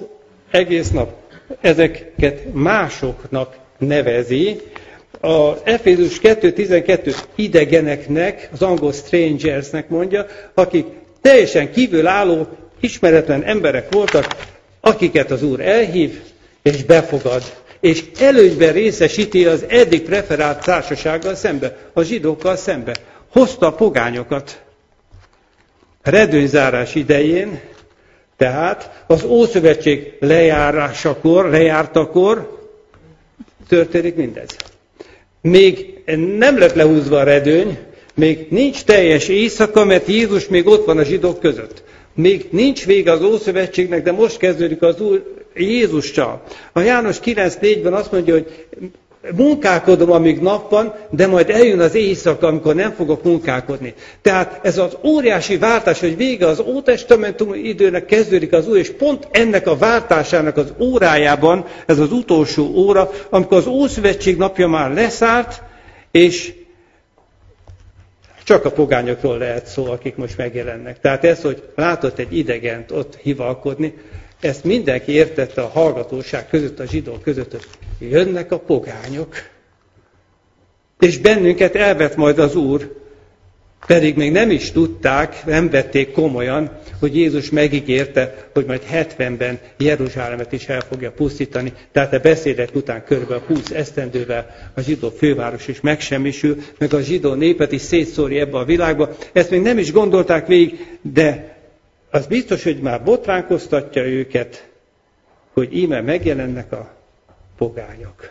egész nap ezeket másoknak nevezi. Az Efézus kettő tizenkettő idegeneknek, az angol strangersnek mondja, akik teljesen kívülálló, ismeretlen emberek voltak, akiket az Úr elhív és befogad, és előnyben részesíti az eddig preferált társasággal szembe, a zsidókkal szembe. Hozta a pogányokat. Redőnyzárás idején, tehát az Ószövetség lejárásakor, lejártakor történik mindez. Még nem lett lehúzva a redőny, még nincs teljes éjszaka, mert Jézus még ott van a zsidók között. Még nincs vége az Ószövetségnek, de most kezdődik az Úr Jézussal. A János kilenc négyben azt mondja, hogy munkálkodom, amíg nap van, de majd eljön az éjszaka, amikor nem fogok munkálkodni. Tehát ez az óriási váltás, hogy vége az Ótestamentum időnek kezdődik az Úr, és pont ennek a váltásának az órájában, ez az utolsó óra, amikor az Ószövetség napja már leszállt, és csak a pogányokról lehet szó, akik most megjelennek. Tehát ez, hogy látott egy idegent ott hivalkodni, ezt mindenki értette a hallgatóság között, a zsidók között, hogy jönnek a pogányok, és bennünket elvet majd az Úr, pedig még nem is tudták, nem vették komolyan, hogy Jézus megígérte, hogy majd hetvenben Jeruzsálemet is el fogja pusztítani. Tehát a beszédek után körülbelül húsz esztendővel a zsidó főváros is megsemmisül, meg a zsidó népet is szétszórja ebbe a világba. Ezt még nem is gondolták végig, de az biztos, hogy már botránkoztatja őket, hogy íme megjelennek a pogányok.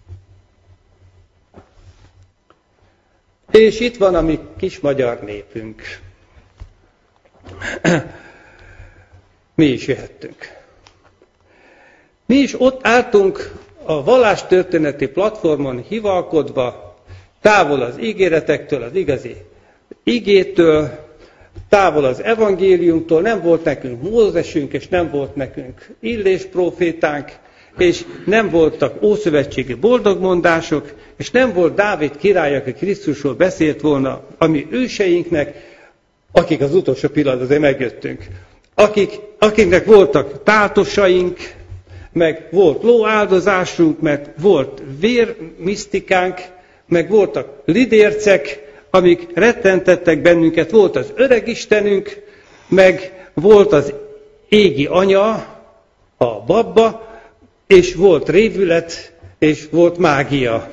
És itt van a mi kis magyar népünk. Mi is jöhettünk. Mi is ott álltunk a vallástörténeti platformon hivalkodva, távol az ígéretektől, az igazi igétől, távol az evangéliumtól, nem volt nekünk Mózesünk, és nem volt nekünk Illés prófétánk, és nem voltak ószövetségi boldogmondások, és nem volt Dávid király, aki Krisztusról beszélt volna, ami őseinknek, akik az utolsó pillanatban azért megjöttünk. Akik, akiknek voltak táltosaink, meg volt lóáldozásunk, meg volt vérmisztikánk, meg voltak lidércek, amik rettentettek bennünket, volt az öreg Istenünk, meg volt az égi anya, a babba, és volt révület, és volt mágia.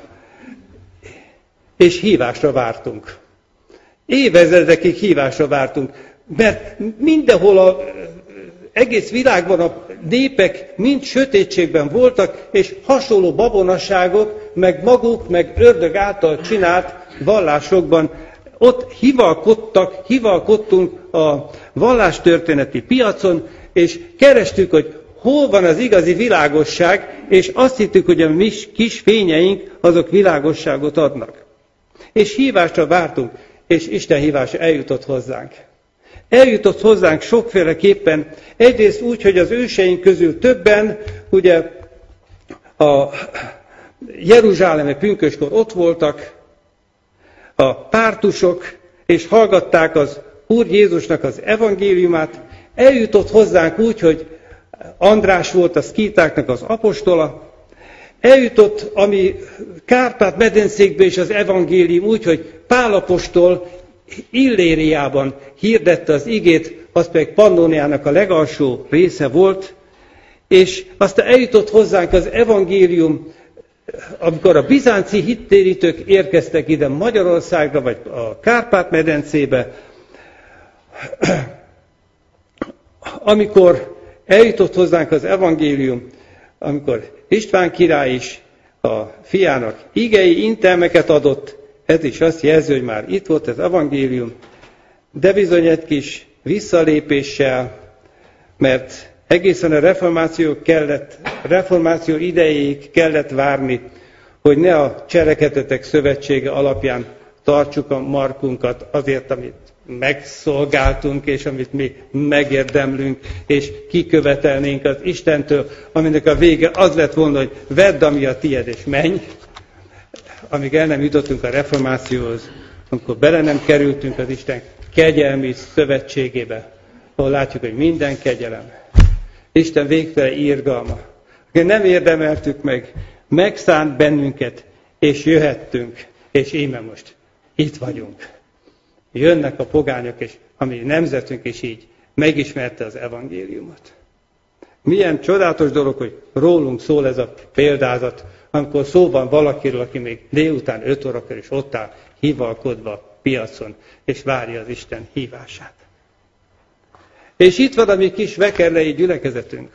És hívásra vártunk. Évezredekig hívásra vártunk, mert mindenhol a egész világban a népek mind sötétségben voltak, és hasonló babonasságok, meg maguk, meg ördög által csinált vallásokban ott hivalkodtak, hivalkodtunk a vallástörténeti piacon, és kerestük, hogy hol van az igazi világosság, és azt hittük, hogy a mi kis fényeink azok világosságot adnak. És hívásra vártunk, és Isten hívása eljutott hozzánk. Eljutott hozzánk sokféleképpen, egyrészt úgy, hogy az őseink közül többen, ugye a jeruzsálemi pünköskor ott voltak, a pártusok, és hallgatták az Úr Jézusnak az evangéliumát, eljutott hozzánk úgy, hogy András volt a szkítáknak az apostola, eljutott, ami Kárpát-medencékben is az evangélium úgy, hogy Pál apostol Illériában hirdette az igét, az pedig Pannóniának a legalsó része volt, és aztán eljutott hozzánk az evangélium, amikor a bizánci hittérítők érkeztek ide Magyarországra, vagy a Kárpát-medencébe, amikor eljutott hozzánk az evangélium, amikor István király is a fiának igei intelmeket adott, ez is azt jelzi, hogy már itt volt az evangélium, de bizony egy kis visszalépéssel, mert egészen a reformáció, kellett, reformáció idejéig kellett várni, hogy ne a Cselekedetek Szövetsége alapján tartsuk a markunkat azért, amit megszolgáltunk, és amit mi megérdemlünk, és kikövetelnénk az Istentől, aminek a vége az lett volna, hogy vedd, ami a tied, és menj, amíg el nem jutottunk a reformációhoz, amikor bele nem kerültünk az Isten kegyelmi szövetségébe, ahol látjuk, hogy minden kegyelem. Isten végtelen irgalma. Nem érdemeltük meg, megszánt bennünket, és jöhettünk, és íme most itt vagyunk. Jönnek a pogányok, és a mi nemzetünk is így megismerte az evangéliumot. Milyen csodálatos dolog, hogy rólunk szól ez a példázat, amikor szó van valakiről, aki még délután öt órakor is ott áll, hivalkodva a piacon, és várja az Isten hívását. És itt van a mi kis vekerlei gyülekezetünk.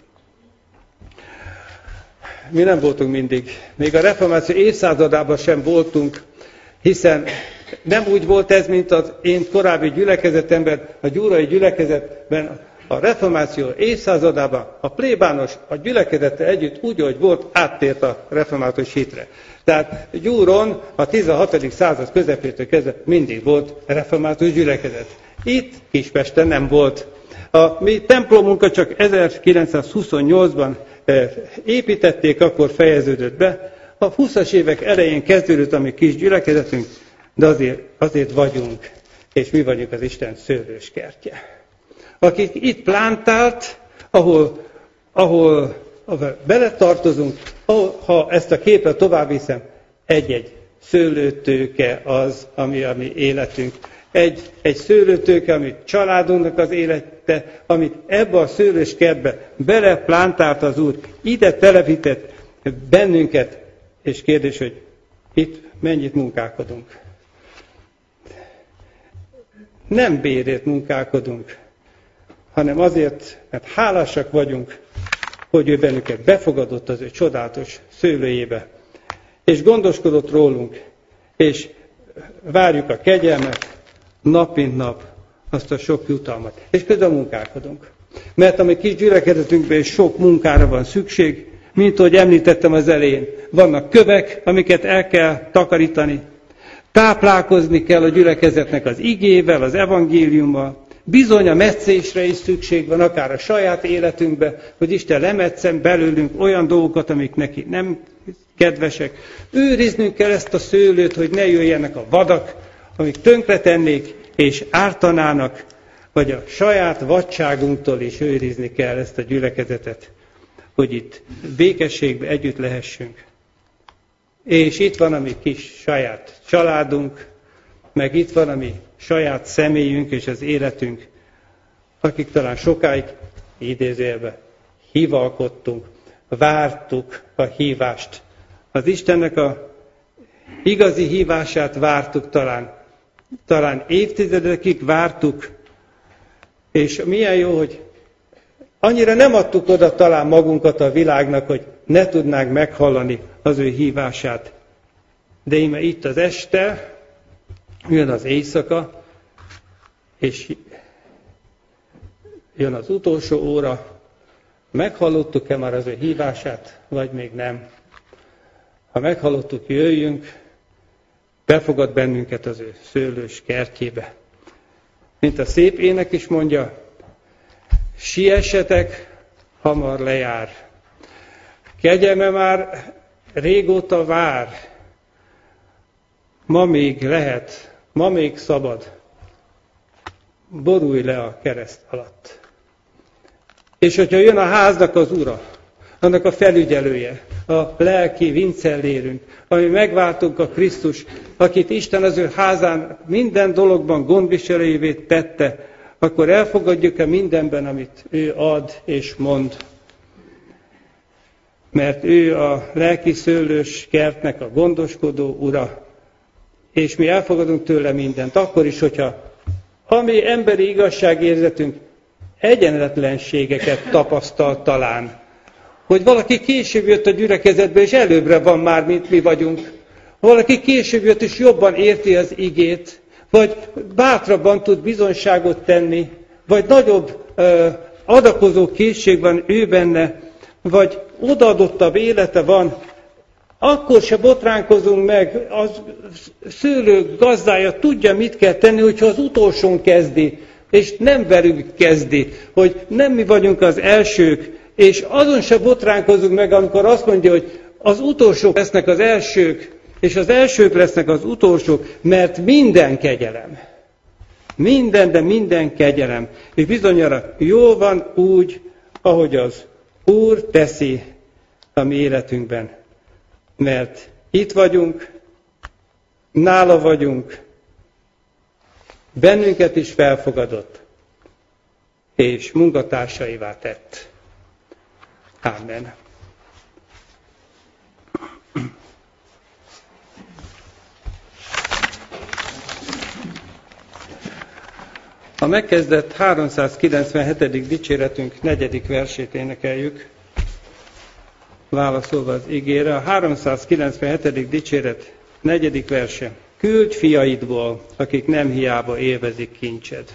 Mi nem voltunk mindig. Még a reformáció évszázadában sem voltunk, hiszen nem úgy volt ez, mint az én korábbi gyülekezetemben, a gyúrai gyülekezetben, a reformáció évszázadában a plébános a gyülekezettel együtt úgy, ahogy volt, áttért a református hitre. Tehát Gyúron a tizenhatodik század közepétől kezdve mindig volt református gyülekezet. Itt Kispesten nem volt. A mi templomunkat csak ezerkilencszázhuszonnyolcban építették, akkor fejeződött be. A huszas évek elején kezdődött a mi kis gyülekezetünk, de azért, azért vagyunk, és mi vagyunk az Isten szőlőskertje. Akik itt plántált, ahol, ahol, ahol beletartozunk, ahol, ha ezt a képet tovább viszem, egy-egy szőlőtőke az, ami a mi életünk. Egy, egy szőlőtőke, ami családunknak az élete, amit ebbe a szőlős kertbe beleplántált az Úr, ide telepített bennünket, és kérdés, hogy itt mennyit munkálkodunk. Nem bérért munkálkodunk, hanem azért, mert hálásak vagyunk, hogy ő bennünket befogadott az ő csodálatos szőlőjébe, és gondoskodott rólunk, és várjuk a kegyelmet, nap mint nap, azt a sok jutalmat. És közben munkálkodunk. Mert a mi kis gyülekezetünkben is sok munkára van szükség, mint ahogy említettem az elején. Vannak kövek, amiket el kell takarítani. Táplálkozni kell a gyülekezetnek az igével, az evangéliummal. Bizony a metszésre is szükség van, akár a saját életünkben, hogy Isten lemetszen belőlünk olyan dolgokat, amik neki nem kedvesek. Őriznünk kell ezt a szőlőt, hogy ne jöjjenek a vadak, amik tönkretennék és ártanának, vagy a saját vadságunktól is őrizni kell ezt a gyülekezetet, hogy itt békességben együtt lehessünk. És itt van a mi kis saját családunk, meg itt van a mi saját személyünk és az életünk, akik talán sokáig idézőjelben hivalkodtunk, vártuk a hívást. Az Istennek a igazi hívását vártuk talán, talán évtizedekig vártuk, és milyen jó, hogy annyira nem adtuk oda talán magunkat a világnak, hogy ne tudnánk meghallani az ő hívását. De íme itt az este, jön az éjszaka, és jön az utolsó óra. Meghallottuk-e már az ő hívását, vagy még nem? Ha meghallottuk, jöjjünk, befogad bennünket az ő szőlős kertjébe. Mint a szép ének is mondja, siessetek, hamar lejár. Kegyelme már régóta vár, ma még lehet, ma még szabad. Borulj le a kereszt alatt. És hogyha jön a háznak az ura, annak a felügyelője, a lelki vincellérünk, ami megváltunk a Krisztus, akit Isten az ő házán minden dologban gondviselőjévé tette, akkor elfogadjuk-e mindenben, amit ő ad és mond. Mert ő a lelki szőlős kertnek a gondoskodó ura, és mi elfogadunk tőle mindent, akkor is, hogyha a mi emberi igazságérzetünk egyenletlenségeket tapasztal talán, hogy valaki később jött a gyülekezetbe, és előbbre van már, mint mi vagyunk. Valaki később jött, és jobban érti az igét, vagy bátrabban tud bizonyságot tenni, vagy nagyobb ö, adakozó készség van ő benne, vagy odaadottabb élete van, akkor se botránkozunk meg, az szőlő gazdája tudja, mit kell tenni, hogyha az utolsón kezdi, és nem velünk kezdi, hogy nem mi vagyunk az elsők, és azon se botránkozunk meg, amikor azt mondja, hogy az utolsók lesznek az elsők, és az elsők lesznek az utolsók, mert minden kegyelem. Minden, de minden kegyelem. És bizonyára jó van úgy, ahogy az Úr teszi a mi életünkben, mert itt vagyunk, nála vagyunk, bennünket is felfogadott, és munkatársaivá tett. Amen. A megkezdett háromszázkilencvenhetedik dicséretünk negyedik versét énekeljük, válaszolva az igére. A háromszázkilencvenhetedik dicséret negyedik verse. Küldj fiaidból, akik nem hiába élvezik kincsed.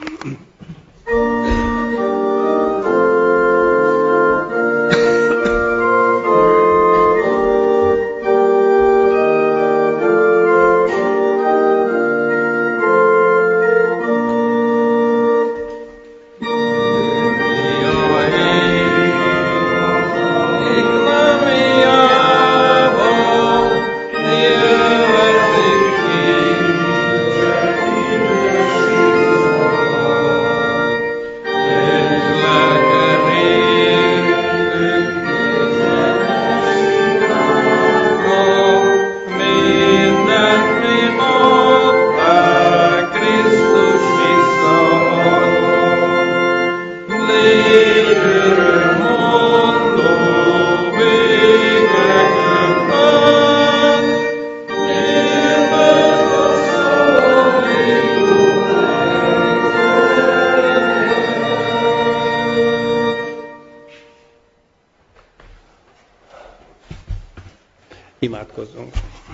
Imádkozzunk.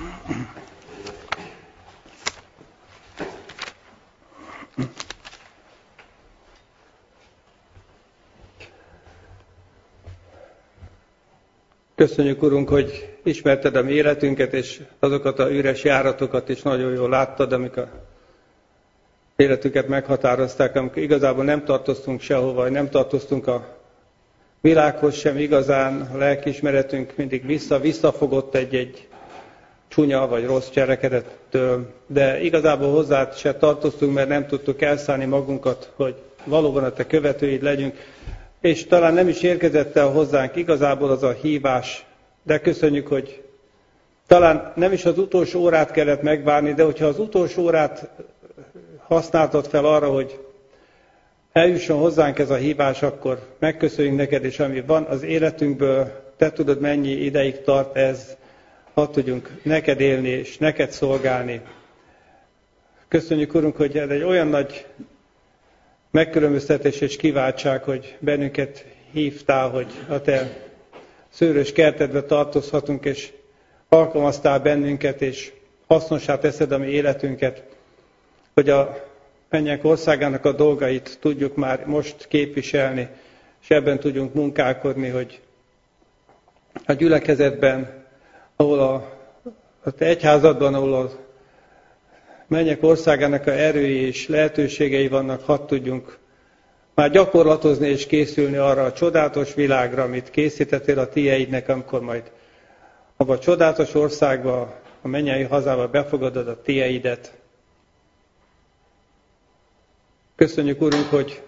Köszönjük, Urunk, hogy ismerted a mi életünket, és azokat a üres járatokat is nagyon jól láttad, amik a életünket meghatározták, amikor igazából nem tartoztunk sehova, nem tartoztunk a világhoz sem igazán, a lelkiismeretünk mindig vissza, visszafogott egy-egy csúnya vagy rossz cselekedettől, de igazából hozzád se tartoztunk, mert nem tudtuk elszállni magunkat, hogy valóban a te követőid legyünk, és talán nem is érkezett el hozzánk igazából az a hívás, de köszönjük, hogy talán nem is az utolsó órát kellett megvárni, de hogyha az utolsó órát használtad fel arra, hogy eljusson hozzánk ez a hívás, akkor megköszönjük neked, és ami van az életünkből, te tudod, mennyi ideig tart ez, hadd tudjunk neked élni, és neked szolgálni. Köszönjük, Urunk, hogy ez egy olyan nagy megkülönböztetés és kiváltság, hogy bennünket hívtál, hogy a te szőrös kertedbe tartozhatunk, és alkalmaztál bennünket, és hasznossá teszed a mi életünket, hogy a mennyek országának a dolgait tudjuk már most képviselni, és ebben tudjunk munkálkodni, hogy a gyülekezetben, ahol a, a te egyházadban, ahol a mennyek országának a erői és lehetőségei vannak, hadd tudjunk már gyakorlatozni és készülni arra a csodálatos világra, amit készítettél a tieidnek, amikor majd abba a csodálatos országba, a mennyei hazába befogadod a tieidet. Köszönjük, Urunk, hogy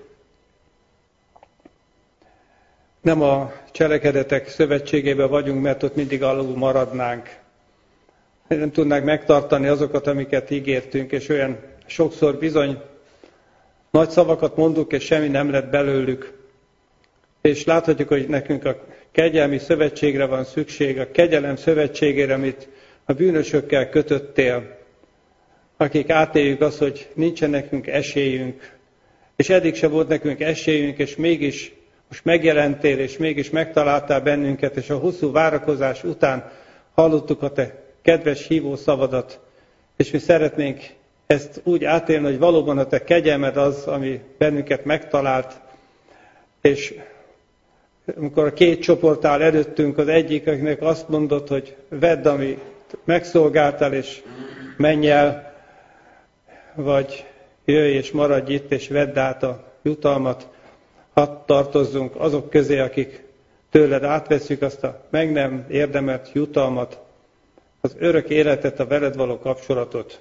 nem a cselekedetek szövetségében vagyunk, mert ott mindig alul maradnánk. Nem tudnánk megtartani azokat, amiket ígértünk, és olyan sokszor bizony nagy szavakat mondunk, és semmi nem lett belőlük. És láthatjuk, hogy nekünk a kegyelmi szövetségre van szükség, a kegyelem szövetségére, amit a bűnösökkel kötöttél, akik átéljük azt, hogy nincsen nekünk esélyünk, és eddig se volt nekünk esélyünk, és mégis most megjelentél, és mégis megtaláltál bennünket, és a hosszú várakozás után hallottuk a te kedves hívó szavadat, és mi szeretnénk ezt úgy átélni, hogy valóban a te kegyelmed az, ami bennünket megtalált, és amikor a két csoport áll előttünk, az egyik, akinek azt mondott, hogy vedd, amit megszolgáltál, és menj el, vagy jöjj és maradj itt, és vedd át a jutalmat, hadd tartozzunk azok közé, akik tőled átveszük azt a meg nem érdemelt jutalmat, az örök életet, a veled való kapcsolatot,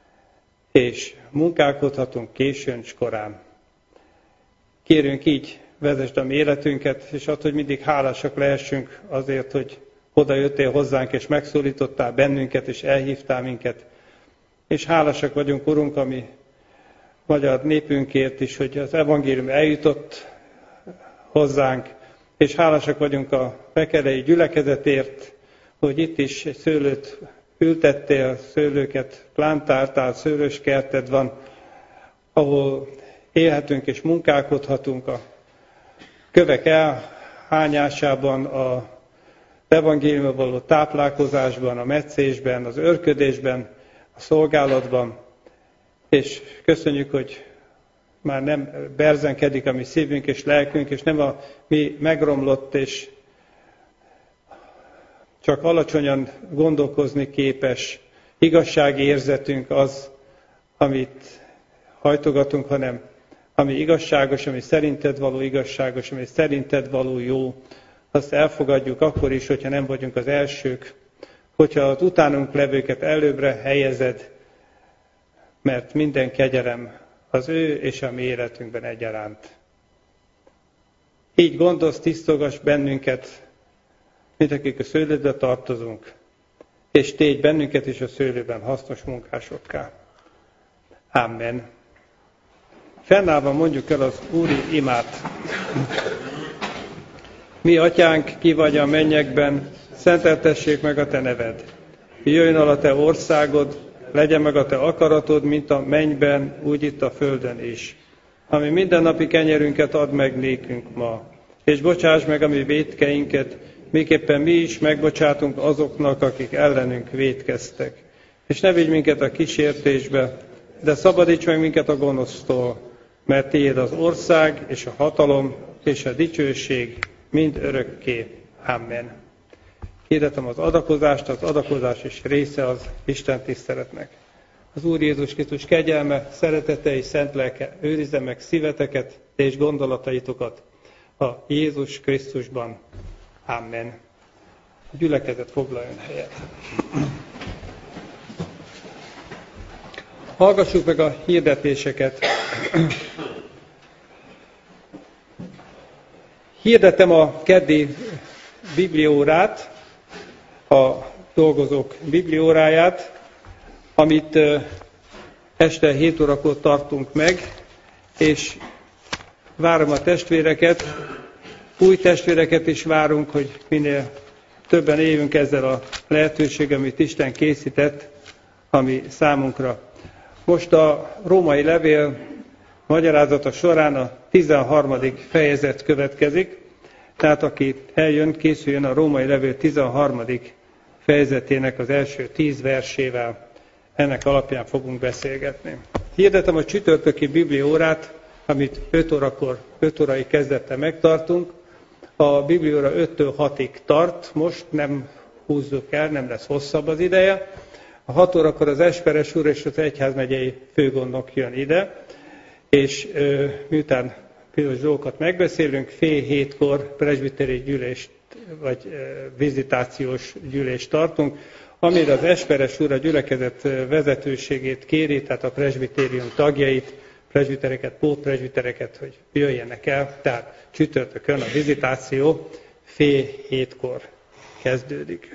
és munkálkodhatunk későn s korán. Kérünk így vezesd a mi életünket, és azt, hogy mindig hálásak lehessünk azért, hogy oda jöttél hozzánk, és megszólítottál bennünket, és elhívtál minket. És hálásak vagyunk, Urunk, a mi magyar népünkért is, hogy az evangélium eljutott hozzánk, és hálásak vagyunk a Bekerei gyülekezetért, hogy itt is szőlőt ültettél, szőlőket plántáltál, szőlős kerted van, ahol élhetünk és munkálkodhatunk a kövek elhányásában, a evangéliumban való táplálkozásban, a metszésben, az örködésben, a szolgálatban, és köszönjük, hogy már nem berzenkedik a mi szívünk és lelkünk, és nem a mi megromlott és csak alacsonyan gondolkozni képes igazsági érzetünk az, amit hajtogatunk, hanem ami igazságos, ami szerinted való igazságos, ami szerinted való jó, azt elfogadjuk akkor is, hogyha nem vagyunk az elsők, hogyha az utánunk levőket előbbre helyezed, mert minden kegyelem az ő és a mi életünkben egyaránt. Így gondolsz, tisztogass bennünket, mint akik a szőlődbe tartozunk, és tégy bennünket is a szőlőben hasznos munkásokká. Amen. Fennállva mondjuk el az úri imát. Mi, atyánk, ki vagy a mennyekben, szenteltessék meg a te neved. Jöjjön el a te országod, legyen meg a te akaratod, mint a mennyben, úgy itt a földön is. Ami mindennapi kenyerünket add meg nékünk ma, és bocsáss meg a mi vétkeinket, miképpen mi is megbocsátunk azoknak, akik ellenünk vétkeztek. És ne vigy minket a kísértésbe, de szabadíts meg minket a gonosztól, mert tiéd az ország, és a hatalom, és a dicsőség mind örökké. Amen. Hirdetem az adakozást, az adakozás is része az Isten tiszteletnek. Az Úr Jézus Krisztus kegyelme, szeretete és szent lelke őrizze meg szíveteket és gondolataitokat a Jézus Krisztusban. Amen. A gyülekezet foglaljon helyet. Hallgassuk meg a hirdetéseket. Hirdetem a keddi bibliórát, a dolgozók biblióráját, amit este hét órakor tartunk meg, és várom a testvéreket, új testvéreket is várunk, hogy minél többen éljünk ezzel a lehetőséggel, amit Isten készített, ami számunkra. Most a római levél magyarázata során a tizenharmadik fejezet következik, tehát aki eljön, készüljön a római levél tizenharmadik fejezetének az első tíz versével. Ennek alapján fogunk beszélgetni. Hirdetem a csütörtöki bibliórát, amit öt órakor, öt órai kezdettel megtartunk. A biblióra öttől hatig tart, most nem húzzuk el, nem lesz hosszabb az ideje. A hat órakor az Esperes úr és az egyházmegyei főgondnok jön ide, és ö, miután bizonyos dolgokat megbeszélünk, fél hétkor presbiteri gyűlést, vagy ö, vizitációs gyűlést tartunk, amire az Esperes úr a gyülekezet vezetőségét kéri, tehát a presbitérium tagjait, presbitereket, pótpresbitereket, hogy jöjjenek el, tehát csütörtökön a vizitáció fél hétkor kezdődik.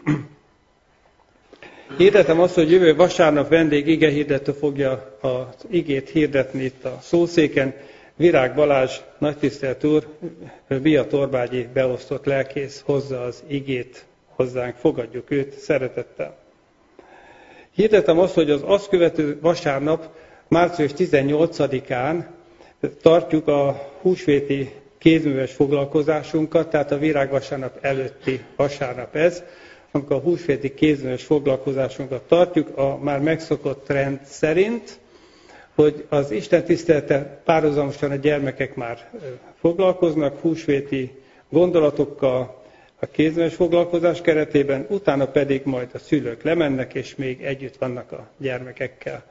Hirdetem azt, hogy jövő vasárnap vendég igehirdető fogja az igét hirdetni itt a szószéken. Virág Balázs, nagytisztelt úr, Biatorbágyi beosztott lelkész hozza az igét hozzánk, fogadjuk őt szeretettel. Hirdetem azt, hogy az azt követő vasárnap, március tizennyolcadikán tartjuk a húsvéti kézműves foglalkozásunkat, tehát a virágvasárnap előtti vasárnap ez, amikor a húsvéti kézműves foglalkozásunkat tartjuk, a már megszokott rend szerint, hogy az Isten tisztelete párhuzamosan a gyermekek már foglalkoznak húsvéti gondolatokkal a kézműves foglalkozás keretében, utána pedig majd a szülők lemennek, és még együtt vannak a gyermekekkel.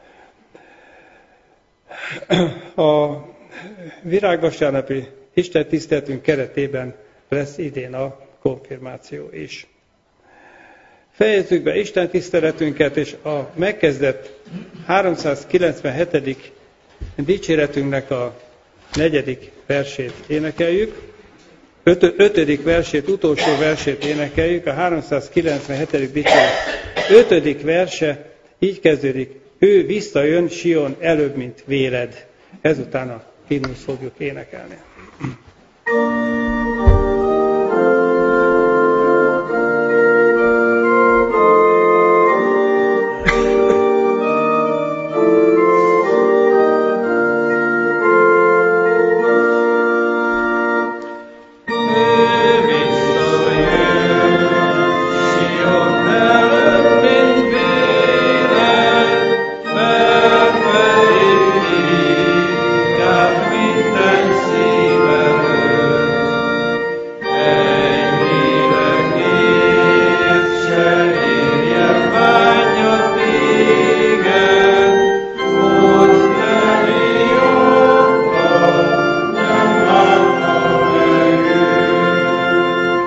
A virágvasárnapi Isten tiszteletünk keretében lesz idén a konfirmáció is. Fejezzük be Isten tiszteletünket, és a megkezdett háromszázkilencvenhetedik dicséretünknek a negyedik versét énekeljük. Ötö, ötödik versét, utolsó versét énekeljük, a háromszázkilencvenhetedik dicséret ötödik verse így kezdődik: ő visszajön Sion előbb, mint véled. Ezután a himnuszt fogjuk énekelni.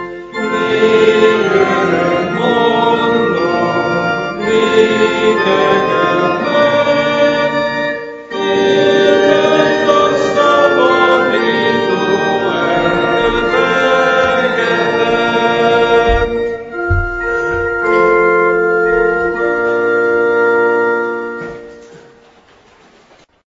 Amen.